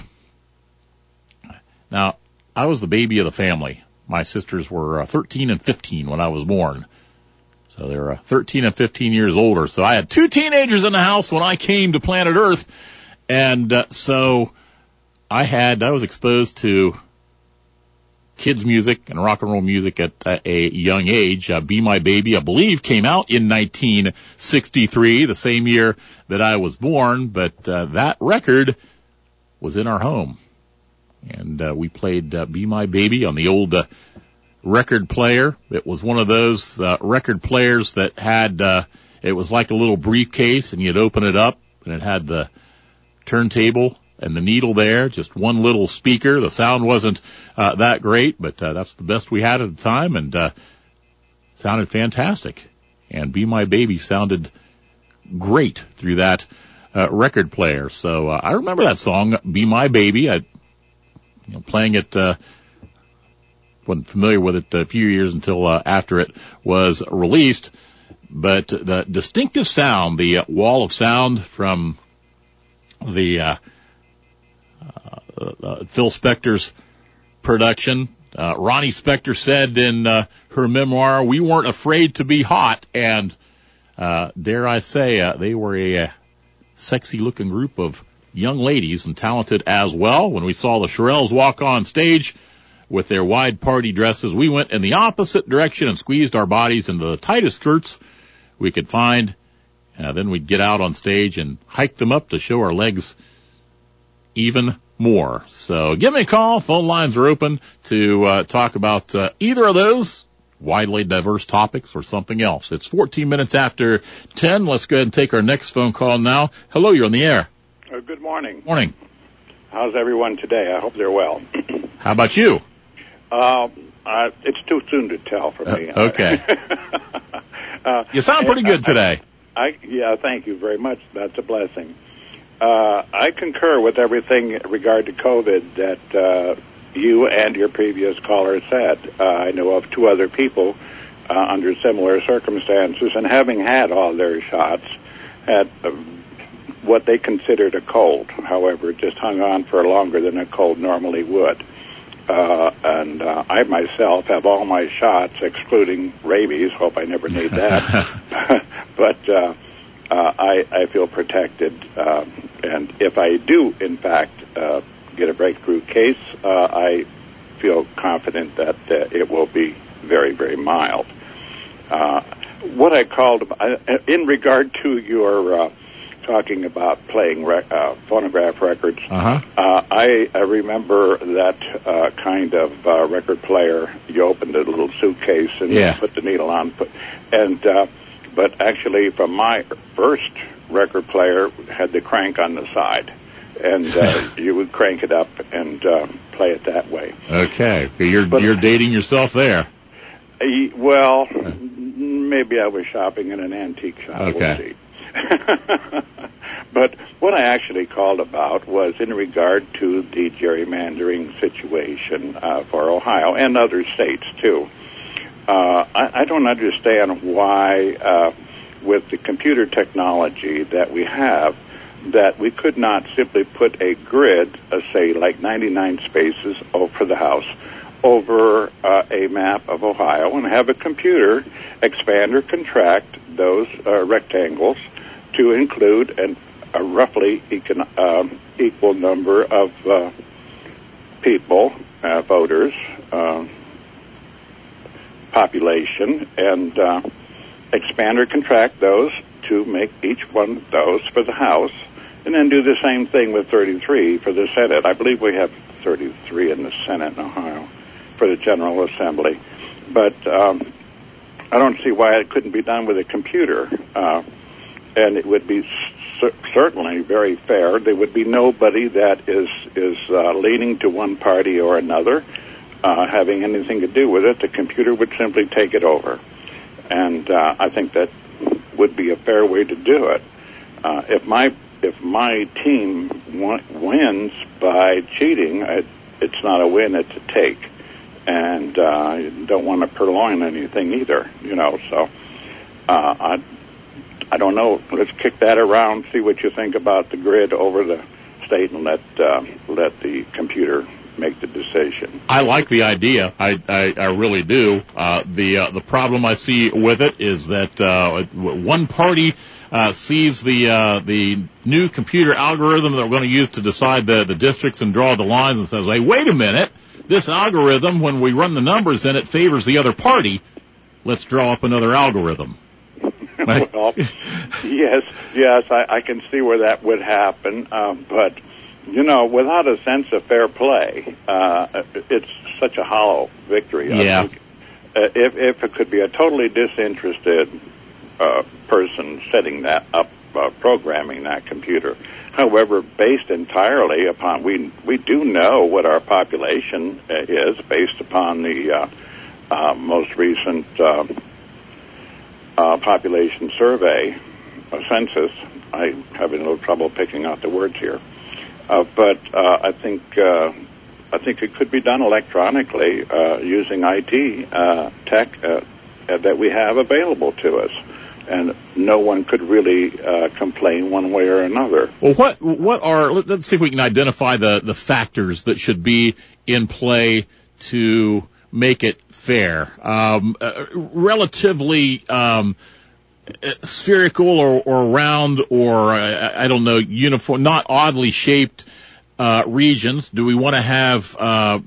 now, I was the baby of the family. My sisters were uh, thirteen and fifteen when I was born. So they were uh, thirteen and fifteen years older. So I had two teenagers in the house when I came to planet Earth. And uh, so I had, I was exposed to kids music and rock and roll music at uh, a young age. Uh, Be My Baby, I believe, came out in nineteen sixty-three, the same year that I was born. But uh, that record was in our home. And uh, we played uh, Be My Baby on the old uh, record player. It was one of those uh, record players that had, uh, it was like a little briefcase, and you'd open it up, and it had the turntable and the needle there, just one little speaker. The sound wasn't uh, that great, but uh, that's the best we had at the time, and uh, sounded fantastic. And Be My Baby sounded great through that uh, record player. So uh, I remember that song, Be My Baby. I You know, playing it, uh, wasn't familiar with it a few years until uh, after it was released. But the distinctive sound, the uh, wall of sound from the uh, uh, uh, Phil Spector's production. Uh, Ronnie Spector said in uh, her memoir, "We weren't afraid to be hot," and uh, dare I say, uh, they were a, a sexy-looking group of young ladies and talented as well. When we saw the Shirelles walk on stage with their wide party dresses, we went in the opposite direction and squeezed our bodies into the tightest skirts we could find Uh, then we'd get out on stage and hike them up to show our legs even more. So give me a call. Phone lines are open to uh, talk about uh, either of those widely diverse topics or something else. It's fourteen minutes after ten. Let's go ahead and take our next phone call now. Hello, you're on the air. Uh, good morning. Morning. How's everyone today? I hope they're well. How about you? Uh, uh, it's too soon to tell for me. Uh, okay. uh, you sound pretty good today. I, I, yeah, thank you very much. That's a blessing. Uh, I concur with everything in regard to COVID that uh, you and your previous caller said. Uh, I know of two other people uh, under similar circumstances, and having had all their shots, had uh, what they considered a cold. However, it just hung on for longer than a cold normally would. Uh, and uh, I myself have all my shots, excluding rabies. Hope I never need that. but uh, uh, I, I feel protected. Uh, and if I do, in fact, uh, get a breakthrough case, uh, I feel confident that uh, it will be very, very mild. Uh, what I called, uh, in regard to your uh, talking about playing rec- uh, phonograph records, uh-huh. uh, I, I remember that uh, kind of uh, record player. You opened a little suitcase and yeah. put the needle on, put, and uh, but actually, from my first record player, had the crank on the side, and uh, you would crank it up and uh, play it that way. Okay, you're but, you're dating yourself there. Uh, well, maybe I was shopping in an antique shop. Okay. We'll see. But what I actually called about was in regard to the gerrymandering situation uh, for Ohio and other states, too. Uh, I, I don't understand why, uh, with the computer technology that we have, that we could not simply put a grid, uh, say, like ninety-nine spaces over the house, over uh, a map of Ohio and have a computer expand or contract those uh, rectangles to include an, a roughly econ- um, equal number of uh, people, uh, voters, uh, population, and uh, expand or contract those to make each one of those for the House, and then do the same thing with thirty-three for the Senate. I believe we have thirty-three in the Senate in Ohio for the General Assembly. But um, I don't see why it couldn't be done with a computer. Uh, and it would be c- certainly very fair. There would be nobody that is, is uh, leaning to one party or another, uh, having anything to do with it. The computer would simply take it over. And uh, I think that would be a fair way to do it. Uh, if my if my team w- wins by cheating, I, it's not a win, it's a take. And uh, I don't want to purloin anything either, you know. So uh, I, I don't know. Let's kick that around, see what you think about the grid over the state, and let uh, let the computer make the decision. I like the idea. I I, I really do. Uh, the uh, the problem I see with it is that uh, one party uh, sees the uh, the new computer algorithm that we're going to use to decide the the districts and draw the lines, and says, "Hey, wait a minute. This algorithm, when we run the numbers in it, favors the other party. Let's draw up another algorithm." Well, yes, yes, I, I can see where that would happen, uh, but, you know, without a sense of fair play, uh, it's such a hollow victory. Yeah. I think. Uh, if, if it could be a totally disinterested uh, person setting that up, uh, programming that computer, however, based entirely upon, we we do know what our population is based upon the uh, uh, most recent uh, uh, population survey, uh, census. I'm having a little trouble picking out the words here, uh, but uh, I think uh, I think it could be done electronically uh, using I T uh, tech uh, that we have available to us. And no one could really uh, complain one way or another. Well, what what are? Let's see if we can identify the, the factors that should be in play to make it fair. Um, uh, relatively um, spherical or, or round or uh, I don't know, uniform, not oddly shaped uh, regions. Do we want to have uh,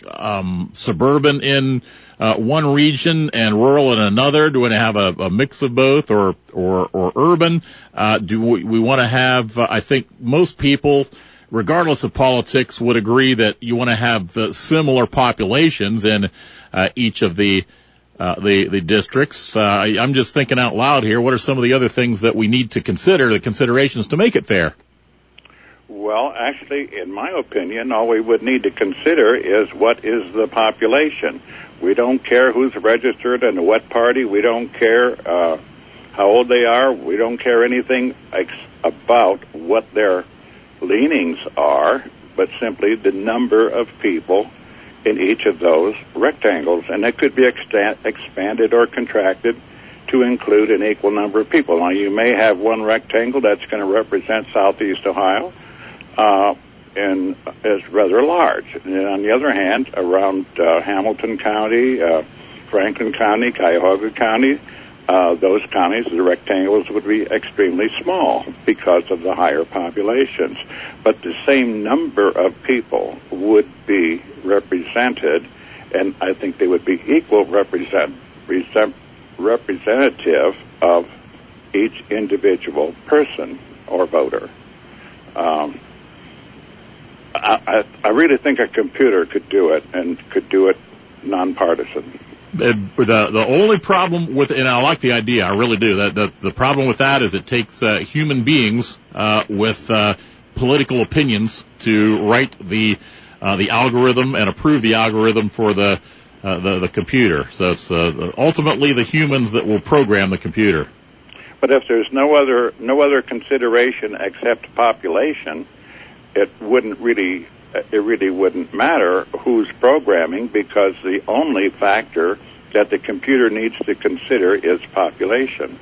um, suburban in uh, one region and rural in another? Do we want to have a, a mix of both, or or, or urban? Uh, do we, we want to have? Uh, I think most people, regardless of politics, would agree that you want to have uh, similar populations in uh, each of the uh, the the districts. Uh, I'm just thinking out loud here. What are some of the other things that we need to consider, the considerations to make it fair? Well, actually, in my opinion, all we would need to consider is what is the population. We don't care who's registered and what party. We don't care uh, how old they are. We don't care anything ex- about what their leanings are, but simply the number of people in each of those rectangles. And it could be extant- expanded or contracted to include an equal number of people. Now, you may have one rectangle that's going to represent Southeast Ohio, Uh, and is rather large. And on the other hand, around uh, Hamilton County, uh, Franklin County, Cuyahoga County, uh, those counties, the rectangles would be extremely small because of the higher populations. But the same number of people would be represented, and I think they would be equal represent, represent, representative of each individual person or voter. Um, I, I really think a computer could do it, and could do it nonpartisan. The, the only problem with, and I like the idea, I really do, that the, the problem with that is it takes uh, human beings uh, with uh, political opinions to write the uh, the algorithm and approve the algorithm for the uh, the, the computer. So it's uh, ultimately the humans that will program the computer. But if there's no other no other consideration except population, it wouldn't really, it really wouldn't matter who's programming, because the only factor that the computer needs to consider is population.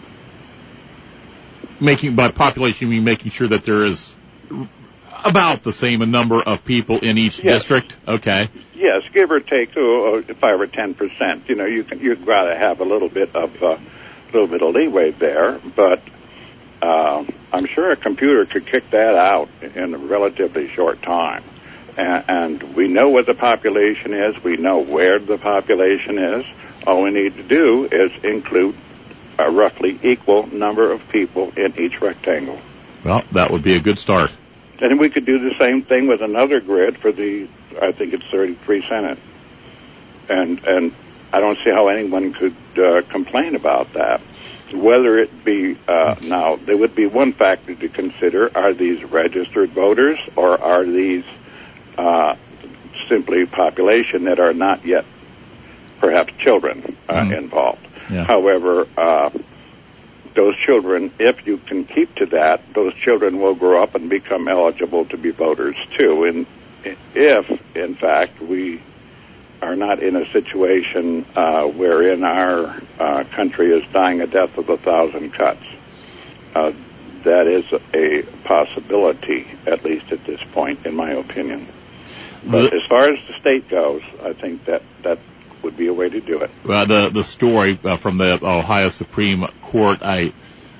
Making, by population, you mean making sure that there is about the same number of people in each yes. district? Okay. Yes, give or take oh, five or ten percent. You know, you can, you'd rather have a little bit of, a uh, little bit of leeway there, but Uh, I'm sure a computer could kick that out in a relatively short time. And, and we know what the population is. We know where the population is. All we need to do is include a roughly equal number of people in each rectangle. Well, that would be a good start. And we could do the same thing with another grid for the, I think it's thirty-three Senate. And, and I don't see how anyone could uh, complain about that. Whether it be, uh, now, there would be one factor to consider. Are these registered voters, or are these uh, simply population that are not yet perhaps children uh, mm. involved? Yeah. However, uh, those children, if you can keep to that, those children will grow up and become eligible to be voters too. And if, in fact, we are not in a situation uh, wherein our uh, country is dying a death of a thousand cuts. Uh, that is a possibility, at least at this point, in my opinion. But as far as the state goes, I think that that would be a way to do it. Uh, the the story uh, from the Ohio Supreme Court, I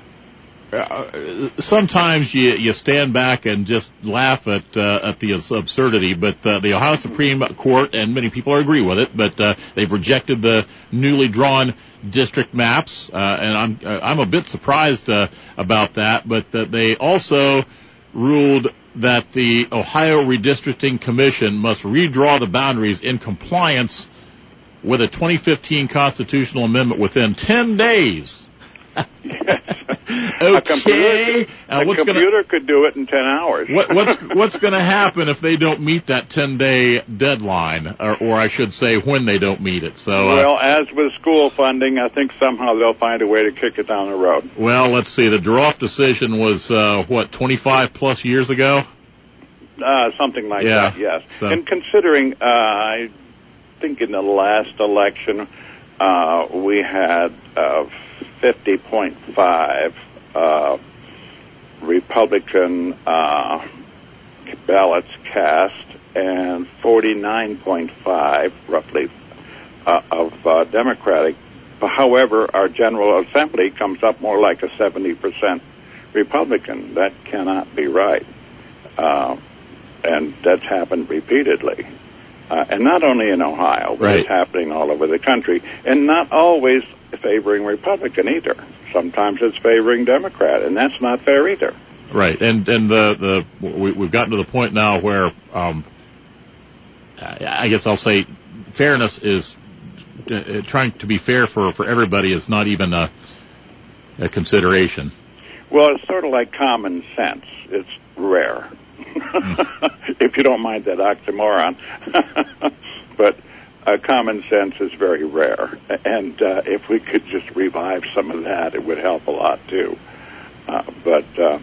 uh, sometimes you you stand back and just laugh at uh, at the absurdity. But uh, the Ohio Supreme Court, and many people agree with it, but uh, they've rejected the newly drawn district maps, uh, and I'm uh, I'm a bit surprised uh, about that. But uh, they also ruled that the Ohio Redistricting Commission must redraw the boundaries in compliance with a twenty fifteen constitutional amendment within ten days. Okay. A computer, uh, a what's computer gonna, could do it in ten hours. what, what's what's going to happen if they don't meet that ten-day deadline, or, or I should say, when they don't meet it? So, uh, well, as with school funding, I think somehow they'll find a way to kick it down the road. Well, let's see. The Droff decision was uh, what, twenty-five plus years ago? Uh, something like yeah, that. Yes. So. And considering, uh, I think in the last election, uh, we had uh, fifty point five uh, Republican uh, ballots cast and forty-nine point five, roughly, uh, of uh, Democratic. However, our General Assembly comes up more like a seventy percent Republican. That cannot be right. Uh, and that's happened repeatedly. Uh, and not only in Ohio, but Right. it's happening all over the country, and not always favoring Republican either. Sometimes it's favoring Democrat, and that's not fair either. Right, and and the the we, we've gotten to the point now where um, I guess I'll say fairness is uh, trying to be fair for, for everybody is not even a, a consideration. Well, it's sort of like common sense. It's rare, if you don't mind that oxymoron. But uh, common sense is very rare, and uh, if we could just revive some of that, it would help a lot too. Uh, but uh,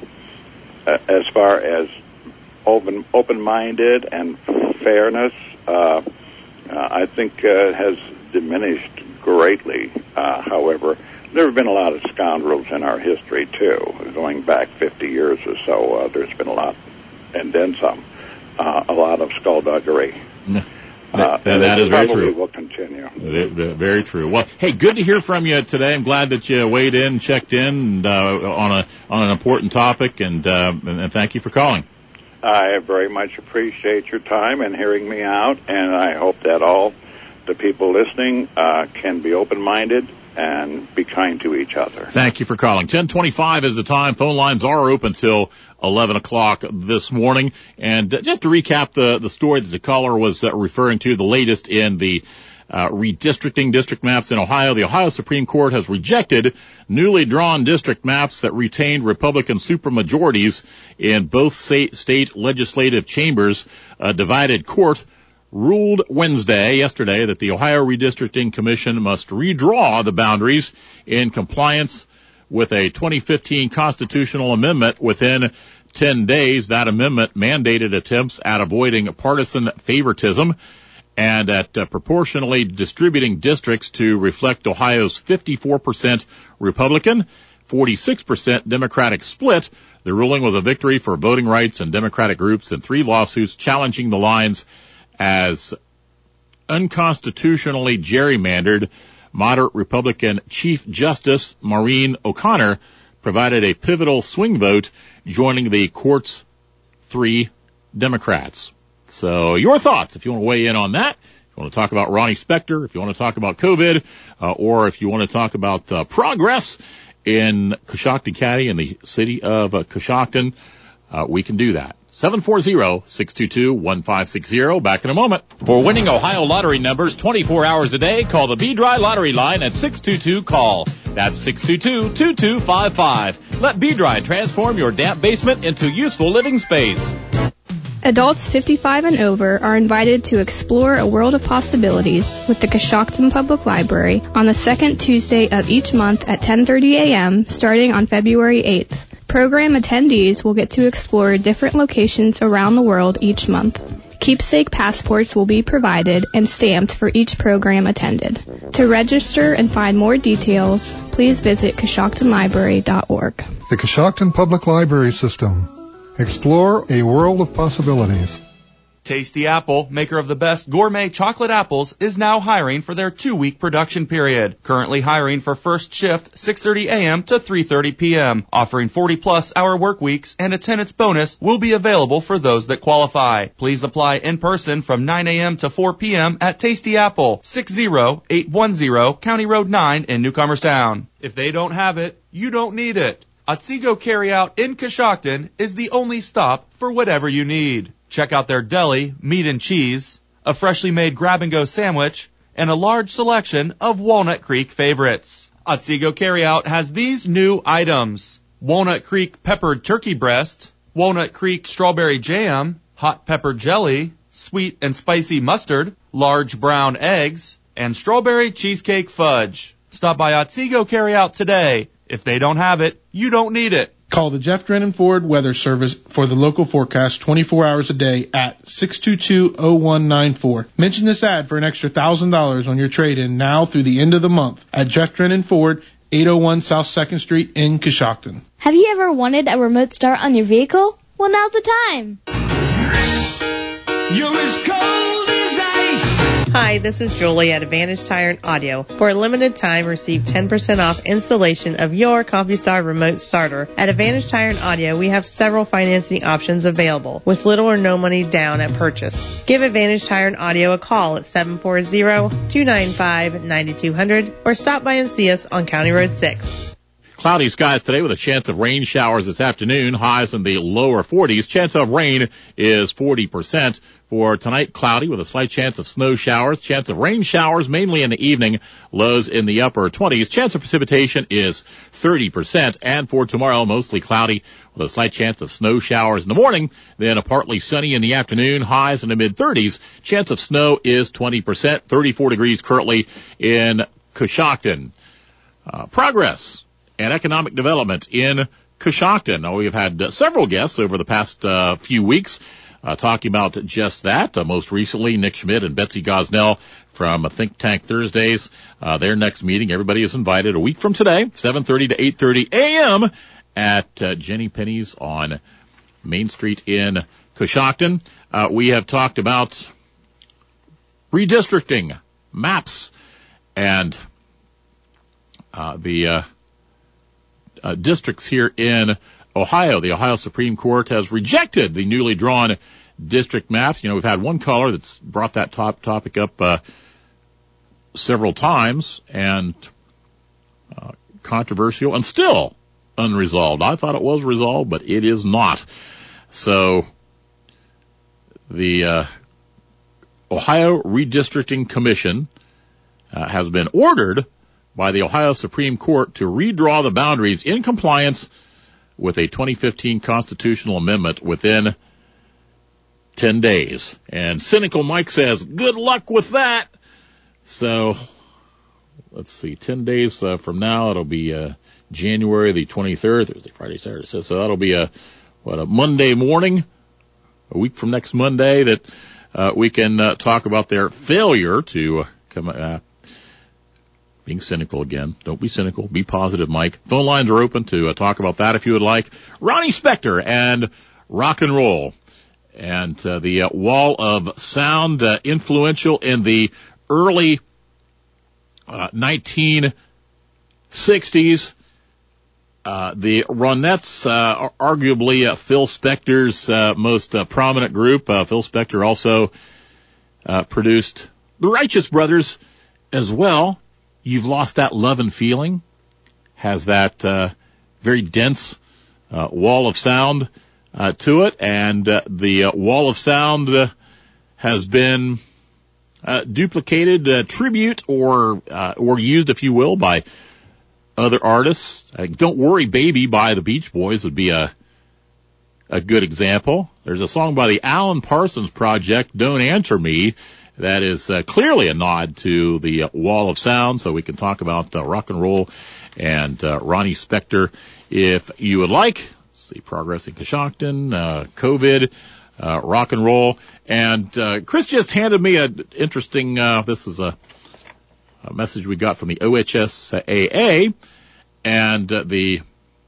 as far as open open-minded and fairness, uh, uh, I think uh, has diminished greatly. Uh, however, there have been a lot of scoundrels in our history too. Going back fifty years or so, uh, there's been a lot, and then some, uh, a lot of skullduggery. That, Uh, that, that is very probably true. will continue. Very, very true. Well, hey, good to hear from you today. I'm glad that you weighed in, checked in, and, uh, on a on an important topic, and, uh, and and thank you for calling. I very much appreciate your time and hearing me out, and I hope that all the people listening uh, can be open-minded and be kind to each other. Thank you for calling. ten twenty-five is the time. Phone lines are open till eleven o'clock this morning. And uh, just to recap the, the story that the caller was uh, referring to, the latest in the uh, redistricting district maps in Ohio, the Ohio Supreme Court has rejected newly drawn district maps that retained Republican supermajorities in both state, state legislative chambers. A divided court ruled Wednesday, yesterday, that the Ohio Redistricting Commission must redraw the boundaries in compliance with a twenty fifteen constitutional amendment within ten days. That amendment mandated attempts at avoiding partisan favoritism and at uh, proportionally distributing districts to reflect Ohio's fifty-four percent Republican, forty-six percent Democratic split. The ruling was a victory for voting rights and Democratic groups in three lawsuits challenging the lines as unconstitutionally gerrymandered. Moderate Republican Chief Justice Maureen O'Connor provided a pivotal swing vote, joining the court's three Democrats. So your thoughts, if you want to weigh in on that, if you want to talk about Ronnie Spector, if you want to talk about COVID, uh, or if you want to talk about uh, progress in Coshocton County and the city of uh, Coshocton, uh, we can do that. seven four zero, six two two, one five six zero. Back in a moment. For winning Ohio lottery numbers twenty-four hours a day, call the B-Dry Lottery line at six two two, call. That's six two two, two two five five. Let B-Dry transform your damp basement into useful living space. Adults fifty-five and over are invited to explore a world of possibilities with the Coshocton Public Library on the second Tuesday of each month at ten thirty a.m. starting on February eighth. Program attendees will get to explore different locations around the world each month. Keepsake passports will be provided and stamped for each program attended. To register and find more details, please visit Coshocton Library dot org. The Coshocton Public Library System. Explore a world of possibilities. Tasty Apple, maker of the best gourmet chocolate apples, is now hiring for their two-week production period. Currently hiring for first shift, six thirty a.m. to three thirty p.m. Offering forty-plus hour work weeks, and attendance bonus will be available for those that qualify. Please apply in person from nine a.m. to four p.m. at Tasty Apple, six zero eight one zero County Road nine in Newcomerstown. If they don't have it, you don't need it. Otsego Carryout in Coshocton is the only stop for whatever you need. Check out their deli, meat and cheese, a freshly made grab-and-go sandwich, and a large selection of Walnut Creek favorites. Otsego Carryout has these new items: Walnut Creek peppered turkey breast, Walnut Creek strawberry jam, hot pepper jelly, sweet and spicy mustard, large brown eggs, and strawberry cheesecake fudge. Stop by Otsego Carryout today. If they don't have it, you don't need it. Call the Jeff Drennan Ford Weather Service for the local forecast twenty-four hours a day at six two two, zero one nine four. Mention this ad for an extra one thousand dollars on your trade-in now through the end of the month at Jeff Drennan Ford, eight oh one South second Street in Coshocton. Have you ever wanted a remote start on your vehicle? Well, now's the time. You're as cold as ice. Hi, this is Julie at Advantage Tire and Audio. For a limited time, receive ten percent off installation of your CompuStar remote starter. At Advantage Tire and Audio, we have several financing options available with little or no money down at purchase. Give Advantage Tire and Audio a call at seven four zero, two nine five, nine two zero zero or stop by and see us on County Road six. Cloudy skies today with a chance of rain showers this afternoon. Highs in the lower forties. Chance of rain is forty percent. For tonight, cloudy with a slight chance of snow showers. Chance of rain showers mainly in the evening. Lows in the upper twenties. Chance of precipitation is thirty percent. And for tomorrow, mostly cloudy with a slight chance of snow showers in the morning. Then a partly sunny in the afternoon. Highs in the mid thirties. Chance of snow is twenty percent. thirty-four degrees currently in Coshocton. Uh, progress and economic development in Coshocton. Now, we've had uh, several guests over the past uh, few weeks uh, talking about just that. Uh, most recently, Nick Schmidt and Betsy Gosnell from Think Tank Thursdays. Uh, their next meeting, everybody is invited a week from today, seven thirty to eight thirty a.m. at uh, Jenny Penny's on Main Street in Coshocton. Uh, we have talked about redistricting, maps, and uh, the uh, Uh, districts here in Ohio. The Ohio Supreme Court has rejected the newly drawn district maps. You know, we've had one caller that's brought that top topic up uh, several times, and uh, controversial and still unresolved. I thought it was resolved, but it is not. So the uh, Ohio Redistricting Commission uh, has been ordered by the Ohio Supreme Court to redraw the boundaries in compliance with a twenty fifteen constitutional amendment within ten days. And Cynical Mike says, good luck with that. So, let's see, ten days uh, from now, it'll be uh, January the twenty-third, Thursday, Friday, Saturday. So, so that'll be a, what, a Monday morning, a week from next Monday, that uh, we can uh, talk about their failure to uh, come uh, being cynical again. Don't be cynical. Be positive, Mike. Phone lines are open to uh, talk about that if you would like. Ronnie Spector and rock and roll. And uh, the uh, wall of sound, uh, influential in the early uh, nineteen sixties. Uh, the Ronettes, uh, are arguably uh, Phil Spector's uh, most uh, prominent group. Uh, Phil Spector also uh, produced the Righteous Brothers as well. You've Lost That Love and Feeling has that uh, very dense uh, wall of sound uh, to it, and uh, the uh, wall of sound uh, has been uh, duplicated, uh, tribute, or uh, or used, if you will, by other artists. Uh, Don't Worry Baby by the Beach Boys would be a a good example. There's a song by the Alan Parsons Project, Don't Answer Me, that is uh, clearly a nod to the uh, wall of sound, so we can talk about uh, rock and roll and uh, Ronnie Spector if you would like. Let's see, progress in Coshocton, uh, COVID, uh, rock and roll. And uh, Chris just handed me an interesting, uh, this is a, a message we got from the O H S A A, and uh, the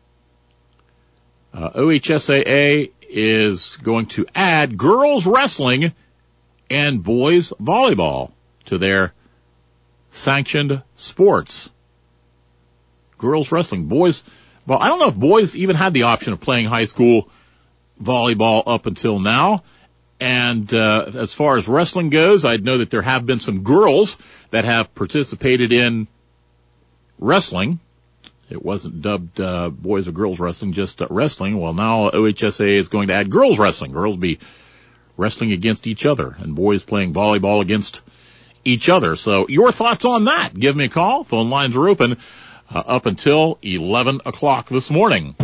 uh, O H S A A is going to add girls wrestling and boys volleyball to their sanctioned sports. Girls wrestling, boys, well, I don't know if boys even had the option of playing high school volleyball up until now. And uh, as far as wrestling goes, I know that there have been some girls that have participated in wrestling. It wasn't dubbed uh, boys or girls wrestling, just uh, wrestling. Well, now O H S A is going to add girls wrestling. Girls be wrestling against each other, and boys playing volleyball against each other. So your thoughts on that? Give me a call. Phone lines are open uh, up until eleven o'clock this morning.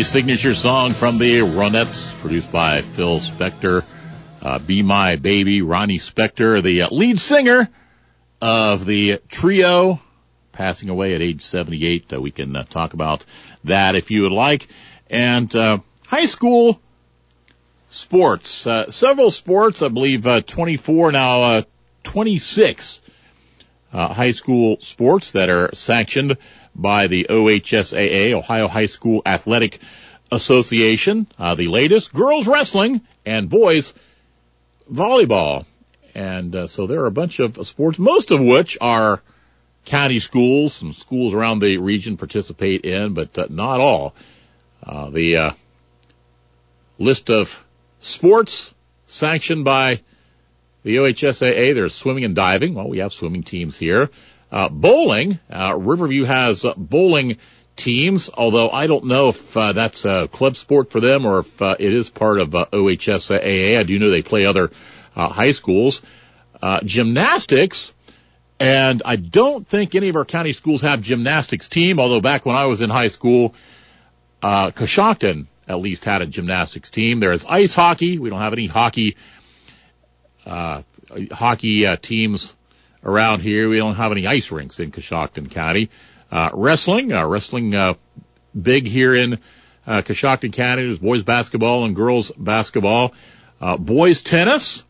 signature song from the Ronettes, produced by Phil Spector. Uh, Be My Baby, Ronnie Spector, the uh, lead singer of the trio, passing away at age seventy-eight. Uh, we can uh, talk about that if you would like. And uh, high school sports. Uh, several sports, I believe uh, twenty-four, now uh, twenty-six uh, high school sports that are sanctioned by the O H S A A, Ohio High School Athletic Association. Uh, the latest, girls wrestling and boys volleyball. And uh, so there are a bunch of sports, most of which are county schools. Some schools around the region participate in, but uh, not all. Uh, the uh, list of sports sanctioned by the O H S A A, there's swimming and diving. Well, we have swimming teams here. Uh, bowling, uh, Riverview has uh, bowling teams, although I don't know if uh, that's a club sport for them or if uh, it is part of uh, O H S A A. I do know they play other uh, high schools. Uh, gymnastics, and I don't think any of our county schools have gymnastics team, although back when I was in high school, uh, Coshocton at least had a gymnastics team. There is ice hockey. We don't have any hockey, uh, hockey uh, teams around here. We don't have any ice rinks in Coshocton County. Uh, wrestling, uh, wrestling, uh, big here in, uh, Coshocton County. There's boys basketball and girls basketball. Uh, boys tennis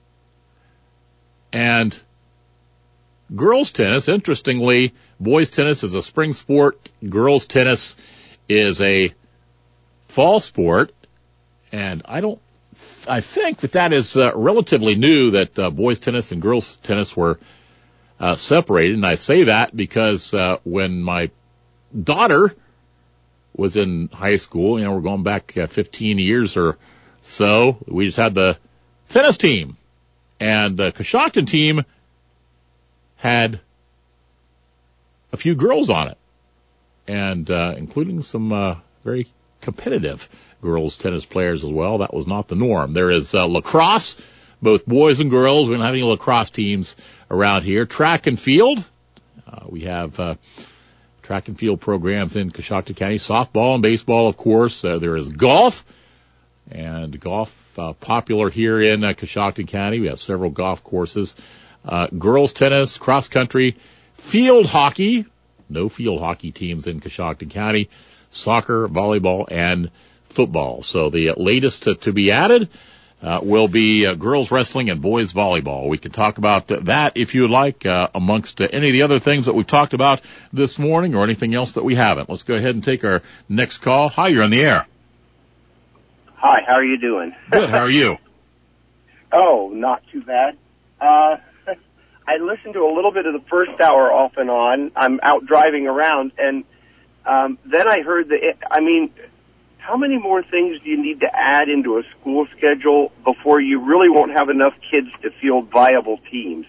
and girls tennis. Interestingly, boys tennis is a spring sport. Girls tennis is a fall sport. And I don't, I think that that is uh, relatively new that uh, boys tennis and girls tennis were Uh, separated. And I say that because, uh, when my daughter was in high school, you know, we're going back uh, fifteen years or so, we just had the tennis team, and the Coshocton team had a few girls on it, and, uh, including some, uh, very competitive girls tennis players as well. That was not the norm. There is, uh, lacrosse, both boys and girls. We don't have any lacrosse teams around here. Track and field. Uh, we have uh, track and field programs in Coshocton County. Softball and baseball, of course. Uh, there is golf. And golf uh, popular here in uh, Coshocton County. We have several golf courses. Uh, girls tennis, cross country, field hockey. No field hockey teams in Coshocton County. Soccer, volleyball, and football. So the latest to, to be added Uh, will be uh, girls wrestling and boys volleyball. We can talk about uh, that if you would like, uh, amongst uh, any of the other things that we've talked about this morning or anything else that we haven't. Let's go ahead and take our next call. Hi, you're on the air. Hi, how are you doing? Good, how are you? Oh, not too bad. Uh, I listened to a little bit of the first hour off and on. I'm out driving around, and um, then I heard the, I mean, how many more things do you need to add into a school schedule before you really won't have enough kids to field viable teams?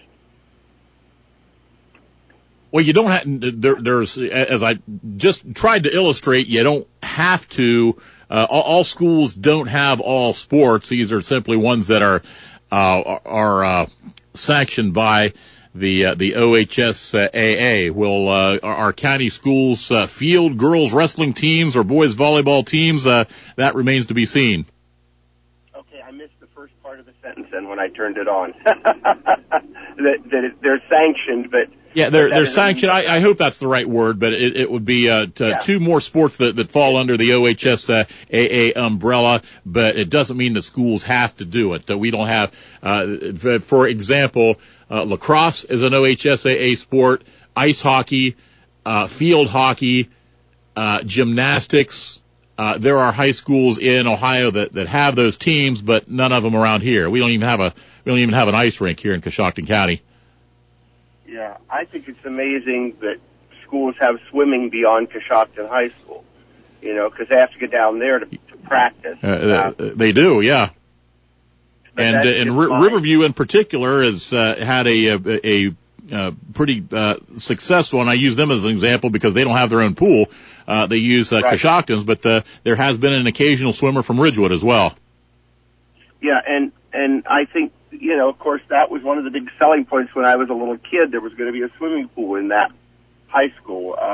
Well, you don't have, there, there's, as I just tried to illustrate, you don't have to, uh, all, all schools don't have all sports. These are simply ones that are, uh, are, uh, sanctioned by the, uh, the O H S A A. Will, uh, our county schools, uh, field girls wrestling teams or boys volleyball teams? Uh, that remains to be seen. Okay, I missed the first part of the sentence then when I turned it on. that, that it, they're sanctioned, but Yeah, they're, they're sanctioned. I, I hope that's the right word, but it, it would be, uh, t- yeah. two more sports that, that fall under the O H S A A umbrella, but it doesn't mean that schools have to do it. That we don't have, uh, for example, uh, lacrosse is an O H S A A sport, ice hockey, uh, field hockey, uh, gymnastics. Uh, there are high schools in Ohio that, that have those teams, but none of them around here. We don't even have a, we don't even have an ice rink here in Coshocton County. Yeah, I think it's amazing that schools have swimming beyond Coshocton High School, you know, because they have to get down there to, to practice. Uh, uh, they do, yeah. And uh, and R- Riverview in particular has uh, had a a, a, a pretty uh, successful, and I use them as an example because they don't have their own pool. Uh, they use uh, right. Coshocton's, but uh, there has been an occasional swimmer from Ridgewood as well. Yeah, and and I think, you know, of course, that was one of the big selling points when I was a little kid. There was going to be a swimming pool in that high school. Uh,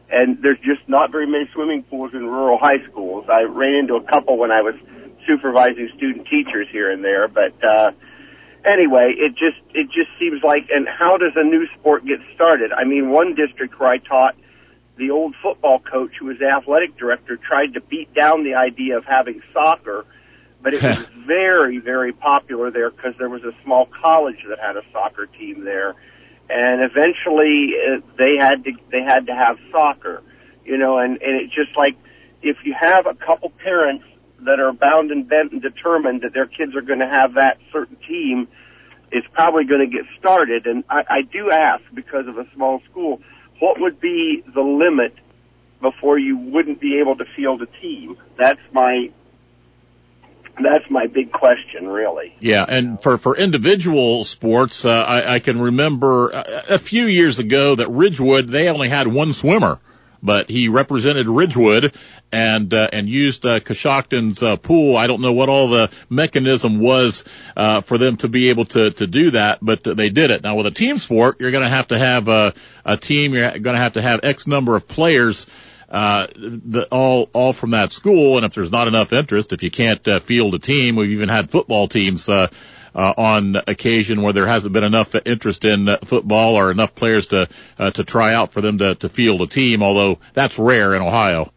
and there's just not very many swimming pools in rural high schools. I ran into a couple when I was supervising student teachers here and there, but uh, anyway, it just it just seems like, and how does a new sport get started? I mean, one district where I taught, the old football coach who was the athletic director tried to beat down the idea of having soccer, but it was very, very popular there because there was a small college that had a soccer team there, and eventually uh, they had to they had to have soccer, you know, and and it just like, if you have a couple parents that are bound and bent and determined that their kids are going to have that certain team, it's probably going to get started. And I, I do ask, because of a small school, what would be the limit before you wouldn't be able to field a team? That's my that's my big question, really. Yeah, and for for individual sports, uh, I, I can remember a, a few years ago that Ridgewood, they only had one swimmer, but he represented Ridgewood and uh, and used uh, Coshocton's uh, pool. I don't know what all the mechanism was uh, for them to be able to to do that, but they did it. Now, with a team sport, you're going to have to have a, a team. You're going to have to have X number of players, uh, the, all all from that school. And if there's not enough interest, if you can't uh, field a team, we've even had football teams Uh, Uh, on occasion where there hasn't been enough interest in uh, football or enough players to uh, to try out for them to, to field a team, although that's rare in Ohio.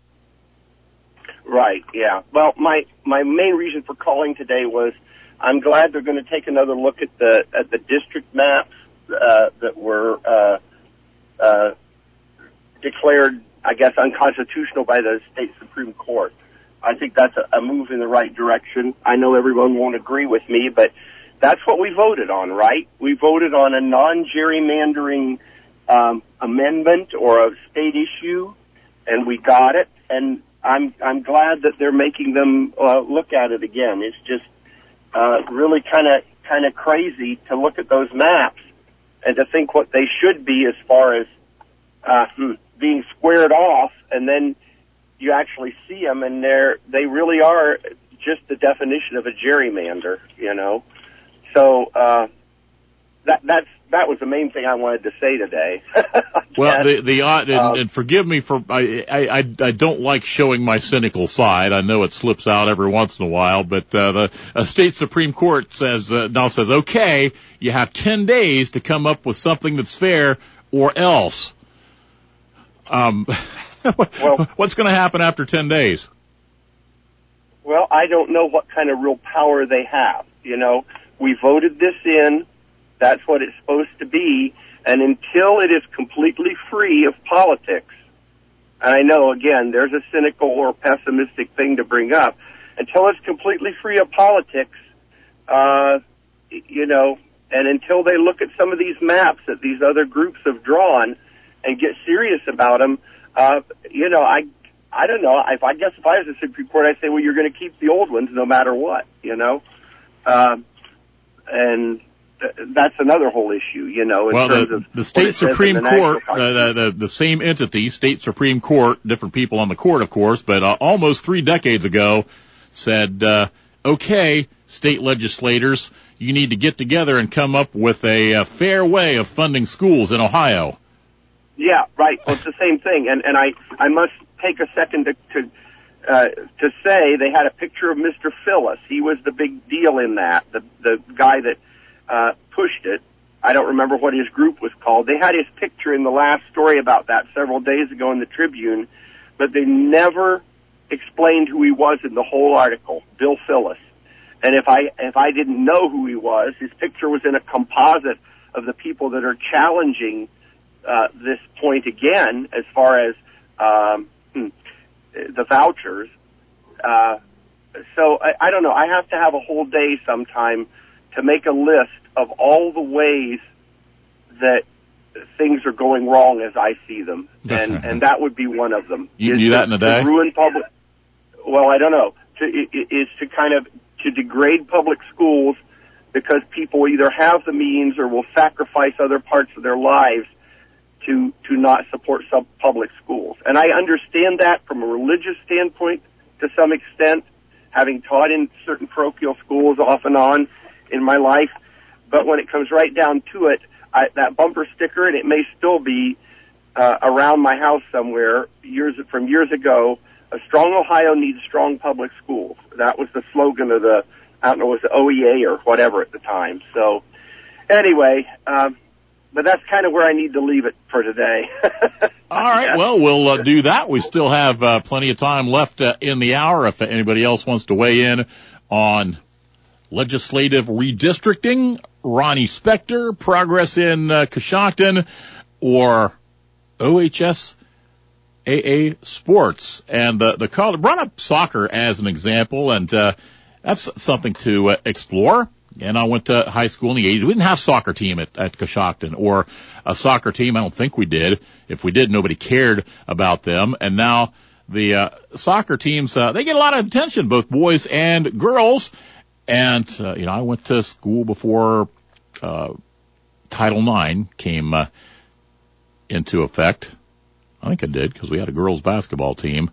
Right, yeah. Well, my, my main reason for calling today was I'm glad they're going to take another look at the at the district maps uh, that were uh, uh, declared, I guess, unconstitutional by the state Supreme Court. I think that's a, a move in the right direction. I know everyone won't agree with me, but that's what we voted on, right? We voted on a non-gerrymandering um, amendment or a state issue, and we got it. And I'm I'm glad that they're making them uh, look at it again. It's just uh, really kind of kind of crazy to look at those maps and to think what they should be as far as uh, being squared off, and then you actually see them, and they're they really are just the definition of a gerrymander, you know. So uh, that that's that was the main thing I wanted to say today. Well, the the odd and, um, and forgive me for I, I I don't like showing my cynical side. I know it slips out every once in a while, but uh, the uh, state Supreme Court says uh, now says okay, you have ten days to come up with something that's fair, or else. Um, well, what's going to happen after ten days? Well, I don't know what kind of real power they have. You know, we voted this in. That's what it's supposed to be. And until it is completely free of politics, and I know, again, there's a cynical or pessimistic thing to bring up, until it's completely free of politics, uh, you know, and until they look at some of these maps that these other groups have drawn and get serious about them, uh, you know, I, I don't know. If I guess if I was the Supreme Court, I'd say, well, you're going to keep the old ones no matter what, you know, um, and th- that's another whole issue, you know. In well, terms the, of the state Supreme the Court, uh, the, the the same entity, state Supreme Court, different people on the court, of course, but uh, almost three decades ago, said, uh, okay, state legislators, you need to get together and come up with a, a fair way of funding schools in Ohio. Yeah, right. Well, it's the same thing, and and I I must take a second to to, uh, to say they had a picture of Mister Phyllis. He was the big deal in that, the the guy that uh, pushed it. I don't remember what his group was called. They had his picture in the last story about that several days ago in the Tribune, but they never explained who he was in the whole article. Bill Phyllis. And if I if I didn't know who he was, his picture was in a composite of the people that are challenging Uh, this point again, as far as um, the vouchers. Uh, so I, I don't know. I have to have a whole day sometime to make a list of all the ways that things are going wrong as I see them, and and that would be one of them. You can do that in a day? To ruin public. Well, I don't know. To, is to kind of to degrade public schools because people either have the means or will sacrifice other parts of their lives to to not support some public schools. And I understand that from a religious standpoint to some extent, having taught in certain parochial schools off and on in my life. But when it comes right down to it, I, that bumper sticker, and it may still be uh, around my house somewhere years from years ago. A strong Ohio needs strong public schools. That was the slogan of the, I don't know, it was the O E A or whatever at the time. So anyway, um, but that's kind of where I need to leave it for today. All right. Well, we'll uh, do that. We still have uh, plenty of time left uh, in the hour. If anybody else wants to weigh in on legislative redistricting, Ronnie Spector, progress in uh, Coshocton, or O H S A A sports. And the, the college brought up soccer as an example, and uh, that's something to uh, explore. And I went to high school in the eighties. We didn't have a soccer team at, at Coshocton, or a soccer team. I don't think we did. If we did, nobody cared about them. And now the uh, soccer teams, uh, they get a lot of attention, both boys and girls. And, uh, you know, I went to school before uh, Title nine came uh, into effect. I think I did, because we had a girls basketball team.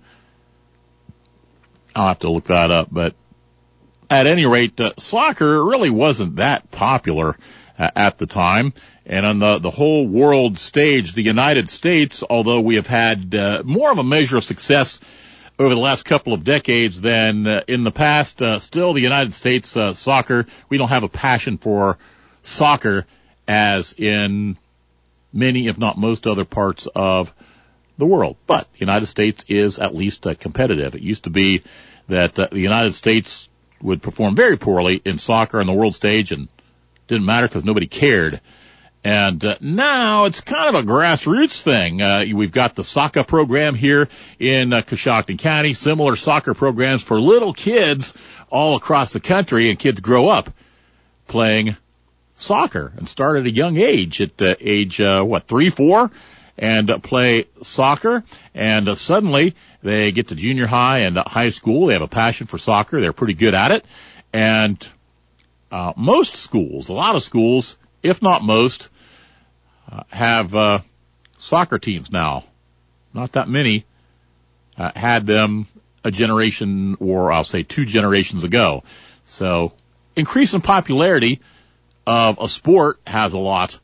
I'll have to look that up. But at any rate, uh, soccer really wasn't that popular uh, at the time. And on the, the whole world stage, the United States, although we have had uh, more of a measure of success over the last couple of decades than uh, in the past, uh, still the United States uh, soccer, we don't have a passion for soccer as in many, if not most, other parts of the world. But the United States is at least uh, competitive. It used to be that uh, the United States would perform very poorly in soccer on the world stage, and didn't matter because nobody cared. And uh, now it's kind of a grassroots thing. Uh, we've got the soccer program here in uh, Coshocton County, similar soccer programs for little kids all across the country, and kids grow up playing soccer and start at a young age, at uh, age, uh, what, three, four, and uh, play soccer. And uh, suddenly they get to junior high and uh, high school. They have a passion for soccer. They're pretty good at it. And uh, most schools, a lot of schools, if not most, Uh, have uh, soccer teams now. Not that many uh, had them a generation, or I'll say two generations ago. So increase in popularity of a sport has a lot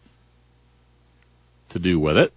to do with it.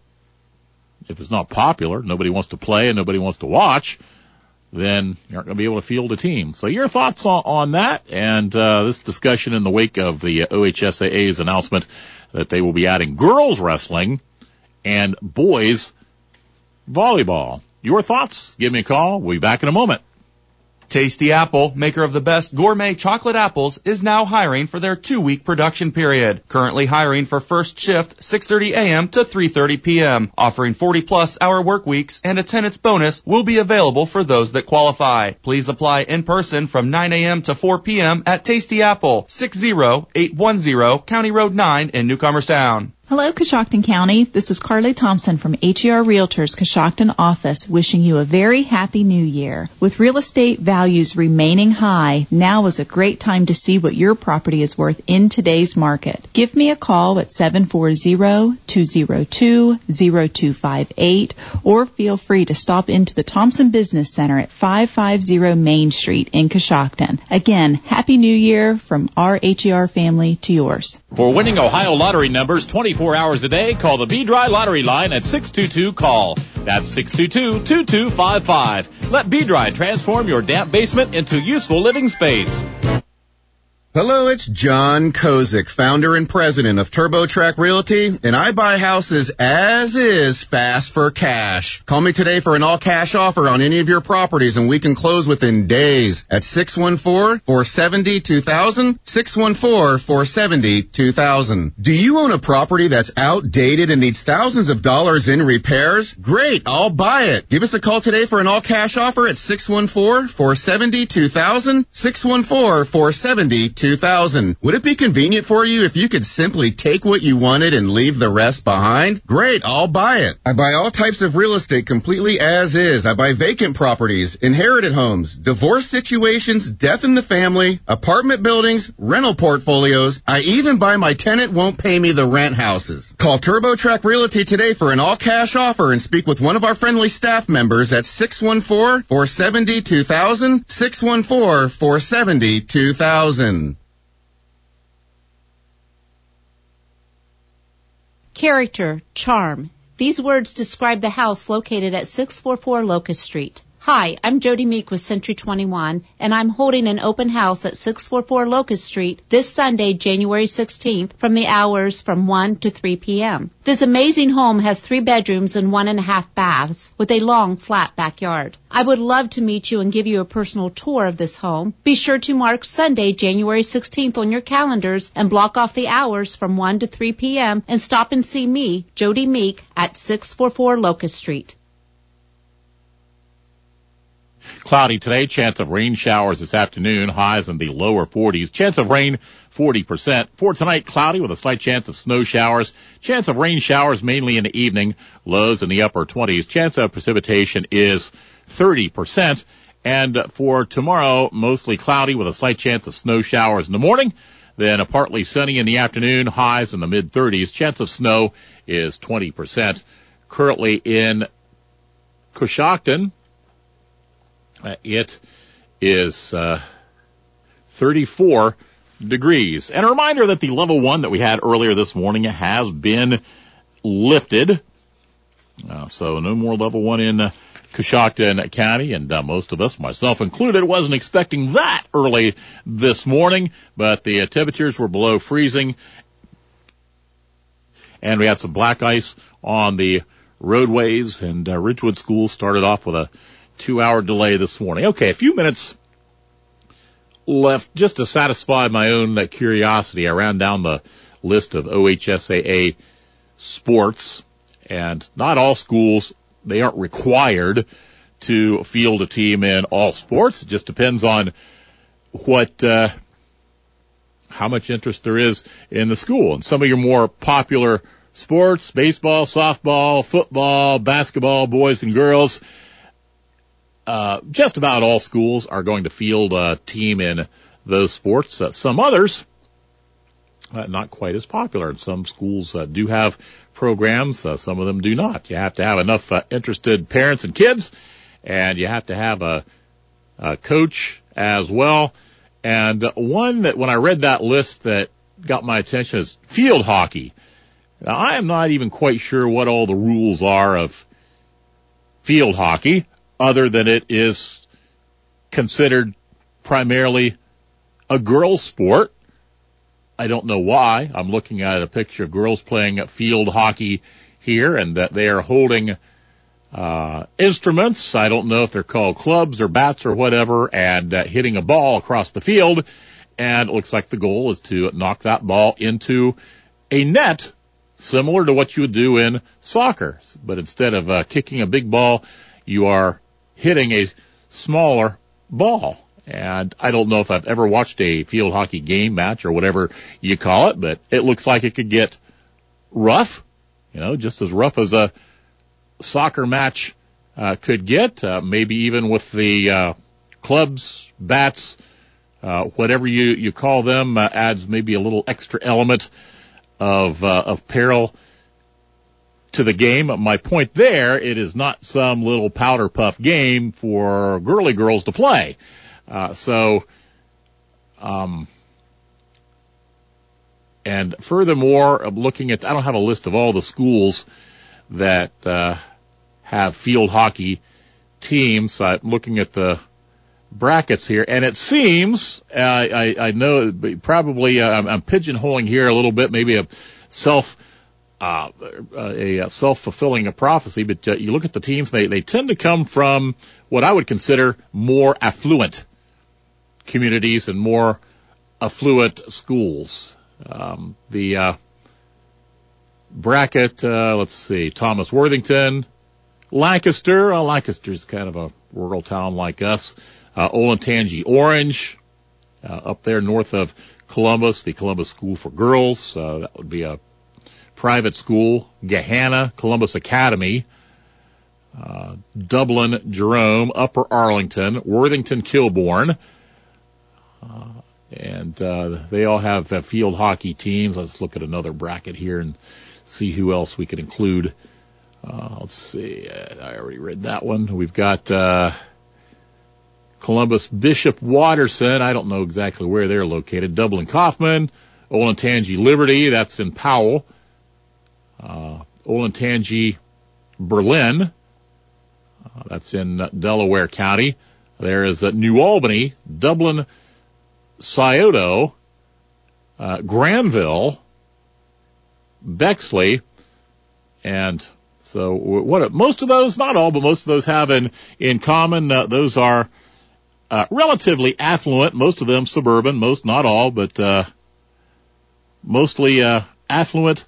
If it's not popular, nobody wants to play and nobody wants to watch, then you aren't going to be able to field a team. So your thoughts on, on that, and uh, this discussion in the wake of the O H S A A's announcement that they will be adding girls wrestling and boys volleyball. Your thoughts? Give me a call. We'll be back in a moment. Tasty Apple, maker of the best gourmet chocolate apples, is now hiring for their two-week production period. Currently hiring for first shift, six thirty a.m. to three thirty p.m. Offering forty-plus hour work weeks, and attendance bonus will be available for those that qualify. Please apply in person from nine a.m. to four p.m. at Tasty Apple, six zero eight one zero County Road nine in Newcomerstown. Hello, Coshocton County. This is Carly Thompson from H E R Realtors Coshocton office, wishing you a very happy new year. With real estate values remaining high, now is a great time to see what your property is worth in today's market. Give me a call at seven four zero, two zero two, zero two five eight, or feel free to stop into the Thompson Business Center at five fifty Main Street in Coshocton. Again, Happy New Year from our H E R family to yours. For winning Ohio lottery numbers twenty-four hours a day, call the B-Dry Lottery line at six two two, call. That's six two two, two two five five. Let B-Dry transform your damp basement into useful living space. Hello, it's John Kozik, founder and president of TurboTrack Realty, and I buy houses as is, fast for cash. Call me today for an all-cash offer on any of your properties, and we can close within days at six one four, four seven zero, two thousand, six one four, four seven zero, two thousand. Do you own a property that's outdated and needs thousands of dollars in repairs? Great, I'll buy it. Give us a call today for an all-cash offer at six one four, four seven zero, two thousand, six one four, four seven zero, two thousand. Would it be convenient for you if you could simply take what you wanted and leave the rest behind? Great, I'll buy it. I buy all types of real estate completely as is. I buy vacant properties, inherited homes, divorce situations, death in the family, apartment buildings, rental portfolios. I even buy my tenant won't pay me the rent houses. Call TurboTrack Realty today for an all-cash offer and speak with one of our friendly staff members at six one four, four seven zero, two thousand, six one four, four seven zero, two thousand. Character, charm, These words describe the house located at six forty-four Locust Street. Hi, I'm Jody Meek with Century twenty-one, and I'm holding an open house at six forty-four Locust Street this Sunday, January sixteenth, from the hours from one to three p.m. This amazing home has three bedrooms and one and a half baths with a long, flat backyard. I would love to meet you and give you a personal tour of this home. Be sure to mark Sunday, January sixteenth on your calendars and block off the hours from one to three p.m. and stop and see me, Jody Meek, at six forty-four Locust Street. Cloudy today, chance of rain showers this afternoon, highs in the lower forties. Chance of rain, forty percent. For tonight, cloudy with a slight chance of snow showers. Chance of rain showers mainly in the evening, lows in the upper twenties. Chance of precipitation is thirty percent. And for tomorrow, mostly cloudy with a slight chance of snow showers in the morning. Then a partly sunny in the afternoon, highs in the mid thirties. Chance of snow is twenty percent. Currently in Coshocton, Uh, it is uh, thirty-four degrees. And a reminder that the level one that we had earlier this morning has been lifted. Uh, so no more level one in uh, Coshocton County. And uh, most of us, myself included, wasn't expecting that early this morning. But the uh, temperatures were below freezing. And we had some black ice on the roadways. And uh, Ridgewood School started off with a two-hour delay this morning. Okay, a few minutes left just to satisfy my own uh, curiosity. I ran down the list of O H S A A sports, and not all schools, they aren't required to field a team in all sports. It just depends on what, uh, how much interest there is in the school. And some of your more popular sports, baseball, softball, football, basketball, boys and girls, Uh, just about all schools are going to field a team in those sports. Uh, some others, uh, not quite as popular. And some schools uh, do have programs. Uh, some of them do not. You have to have enough uh, interested parents and kids, and you have to have a, a coach as well. And uh, one that when I read that list that got my attention is field hockey. Now, I am not even quite sure what all the rules are of field hockey, other than it is considered primarily a girls' sport. I don't know why. I'm looking at a picture of girls playing field hockey here, and that they are holding uh instruments. I don't know if they're called clubs or bats or whatever, and uh, hitting a ball across the field. And it looks like the goal is to knock that ball into a net, similar to what you would do in soccer. But instead of uh, kicking a big ball, you are hitting a smaller ball. And I don't know if I've ever watched a field hockey game, match, or whatever you call it, but it looks like it could get rough, you know, just as rough as a soccer match uh, could get, uh, maybe even with the uh, clubs, bats, uh, whatever you, you call them, uh, adds maybe a little extra element of uh, of peril to the game. My point there, it is not some little powder puff game for girly girls to play. Uh, so, um, and furthermore, I'm looking at, I don't have a list of all the schools that, uh, have field hockey teams. So I'm looking at the brackets here, and it seems, uh, I, I know probably, uh, I'm, I'm pigeonholing here a little bit, maybe a self, Uh, a self-fulfilling prophecy, but uh, you look at the teams, they, they tend to come from what I would consider more affluent communities and more affluent schools. Um, the uh, bracket, uh, let's see, Thomas Worthington, Lancaster, uh, Lancaster's kind of a rural town like us, uh, Olentangy Orange, uh, up there north of Columbus, the Columbus School for Girls, uh, that would be a private school, Gahanna, Columbus Academy, uh, Dublin, Jerome, Upper Arlington, Worthington, Kilbourne, uh, and uh, they all have uh, field hockey teams. Let's look at another bracket here and see who else we could include. Uh, let's see, I already read that one. We've got uh, Columbus Bishop Watterson. I don't know exactly where they're located. Dublin Kaufman, Olentangy Liberty, that's in Powell. Uh, Olentangy Berlin. Uh, that's in uh, Delaware County. There is uh, New Albany, Dublin, Scioto, uh, Granville, Bexley, and so what? Most of those, not all, but most of those have in in common. Uh, those are uh, relatively affluent. Most of them suburban. Most, not all, but uh, mostly uh, affluent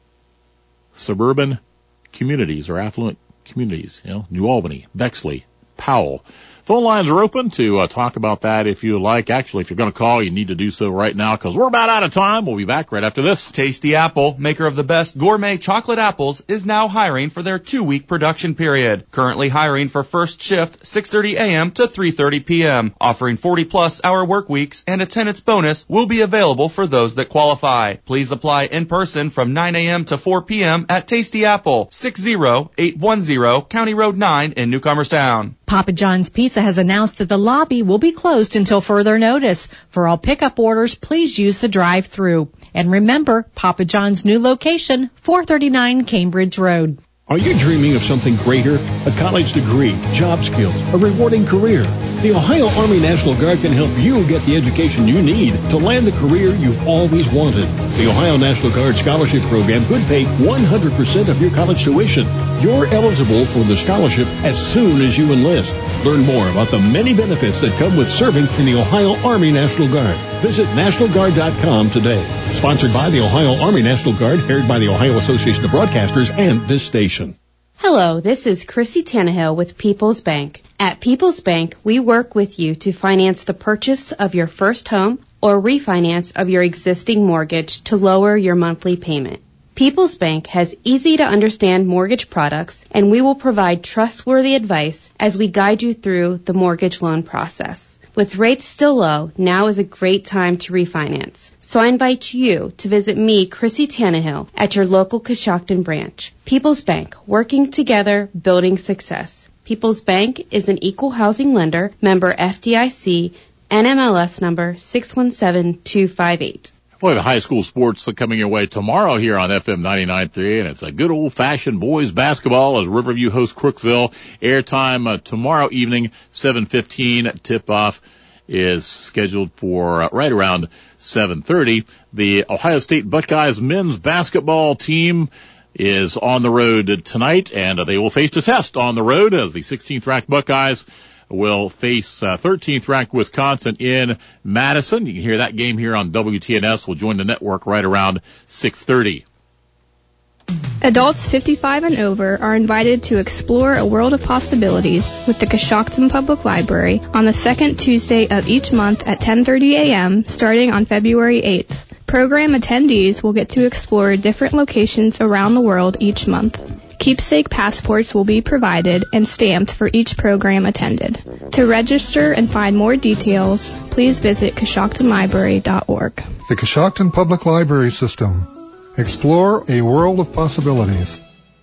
suburban communities or affluent communities. You know, New Albany, Bexley, Powell. Phone lines are open to uh, talk about that if you like. Actually, if you're going to call, you need to do so right now because we're about out of time. We'll be back right after this. Tasty Apple, maker of the best gourmet chocolate apples, is now hiring for their two-week production period. Currently hiring for first shift, six thirty a.m. to three thirty p.m. Offering forty-plus hour work weeks and attendance bonus will be available for those that qualify. Please apply in person from nine a.m. to four p.m. at Tasty Apple, six zero eight one zero County Road nine in Newcomerstown. Papa John's Pizza has announced that the lobby will be closed until further notice. For all pickup orders, please use the drive-thru. And remember, Papa John's new location, four thirty-nine Cambridge Road. Are you dreaming of something greater? A college degree, job skills, a rewarding career? The Ohio Army National Guard can help you get the education you need to land the career you've always wanted. The Ohio National Guard Scholarship Program could pay one hundred percent of your college tuition. You're eligible for the scholarship as soon as you enlist. Learn more about the many benefits that come with serving in the Ohio Army National Guard. Visit National Guard dot com today. Sponsored by the Ohio Army National Guard, aired by the Ohio Association of Broadcasters and this station. Hello, this is Chrissy Tannehill with People's Bank. At People's Bank, we work with you to finance the purchase of your first home or refinance of your existing mortgage to lower your monthly payment. People's Bank has easy-to-understand mortgage products, and we will provide trustworthy advice as we guide you through the mortgage loan process. With rates still low, now is a great time to refinance. So I invite you to visit me, Chrissy Tannehill, at your local Coshocton branch. People's Bank, working together, building success. People's Bank is an equal housing lender, member F D I C, N M L S number six one seven two five eight. We'll have high school sports coming your way tomorrow here on F M ninety-nine point three, and it's a good old-fashioned boys basketball as Riverview hosts Crookville. Airtime uh, tomorrow evening, seven fifteen. Tip-off is scheduled for uh, right around seven thirty. The Ohio State Buckeyes men's basketball team is on the road tonight, and uh, they will face a test on the road as the sixteenth-ranked Buckeyes will face uh, thirteenth-ranked Wisconsin in Madison. You can hear that game here on W T N S. We'll join the network right around six thirty. Adults fifty-five and over are invited to explore a world of possibilities with the Coshocton Public Library on the second Tuesday of each month at ten thirty a.m. starting on February eighth. Program attendees will get to explore different locations around the world each month. Keepsake passports will be provided and stamped for each program attended. To register and find more details, please visit Coshocton Library dot org. The Coshocton Public Library System. Explore a world of possibilities.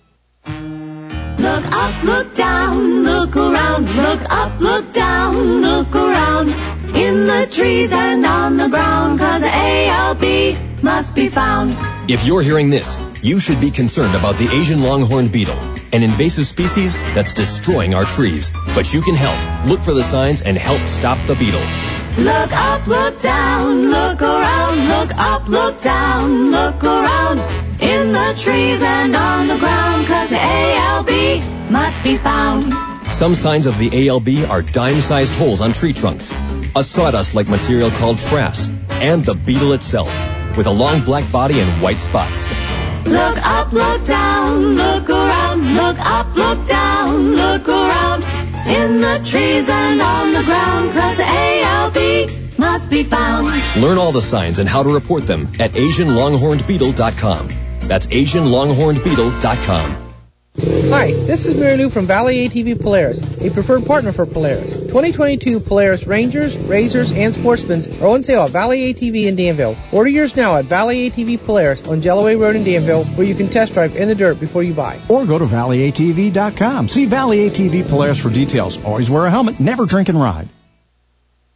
Look up, look down, look around, look up, look down, look around. In the trees and on the ground, 'cause A L B must be found. If you're hearing this, you should be concerned about the Asian longhorn beetle, an invasive species that's destroying our trees. But you can help. Look for the signs and help stop the beetle. Look up, look down, look around, look up, look down, look around. In the trees and on the ground, 'cause the A L B must be found. Some signs of the A L B are dime-sized holes on tree trunks, a sawdust-like material called frass, and the beetle itself, with a long black body and white spots. Look up, look down, look around, look up, look down, look around. In the trees and on the ground, 'cause the A L B must be found. Learn all the signs and how to report them at Asian longhorned beetle dot com. That's Asian longhorned beetle dot com. Hi, this is Mary Lou from Valley A T V Polaris, a preferred partner for Polaris. twenty twenty-two Polaris Rangers, Razors, and Sportsmans are on sale at Valley A T V in Danville. Order yours now at Valley A T V Polaris on Jellaway Road in Danville, where you can test drive in the dirt before you buy. Or go to Valley A T V dot com. See Valley A T V Polaris for details. Always wear a helmet, never drink and ride.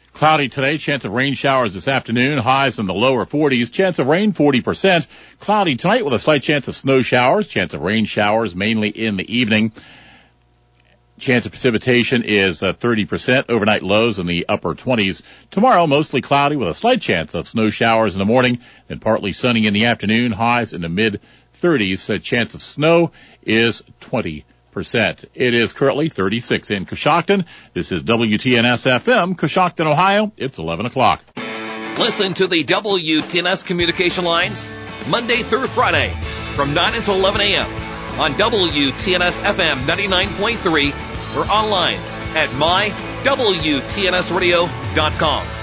Cloudy today, chance of rain showers this afternoon, highs in the lower forties, chance of rain forty percent. Cloudy tonight with a slight chance of snow showers, chance of rain showers mainly in the evening. Chance of precipitation is uh, thirty percent, overnight lows in the upper twenties. Tomorrow, mostly cloudy with a slight chance of snow showers in the morning and partly sunny in the afternoon, highs in the mid thirties. A chance of snow is twenty percent. It is currently thirty-six in Coshocton. This is W T N S F M, Coshocton, Ohio. It's eleven o'clock. Listen to the W T N S communication lines Monday through Friday from nine until eleven a.m. on W T N S F M ninety-nine point three or online at my W T N S radio dot com.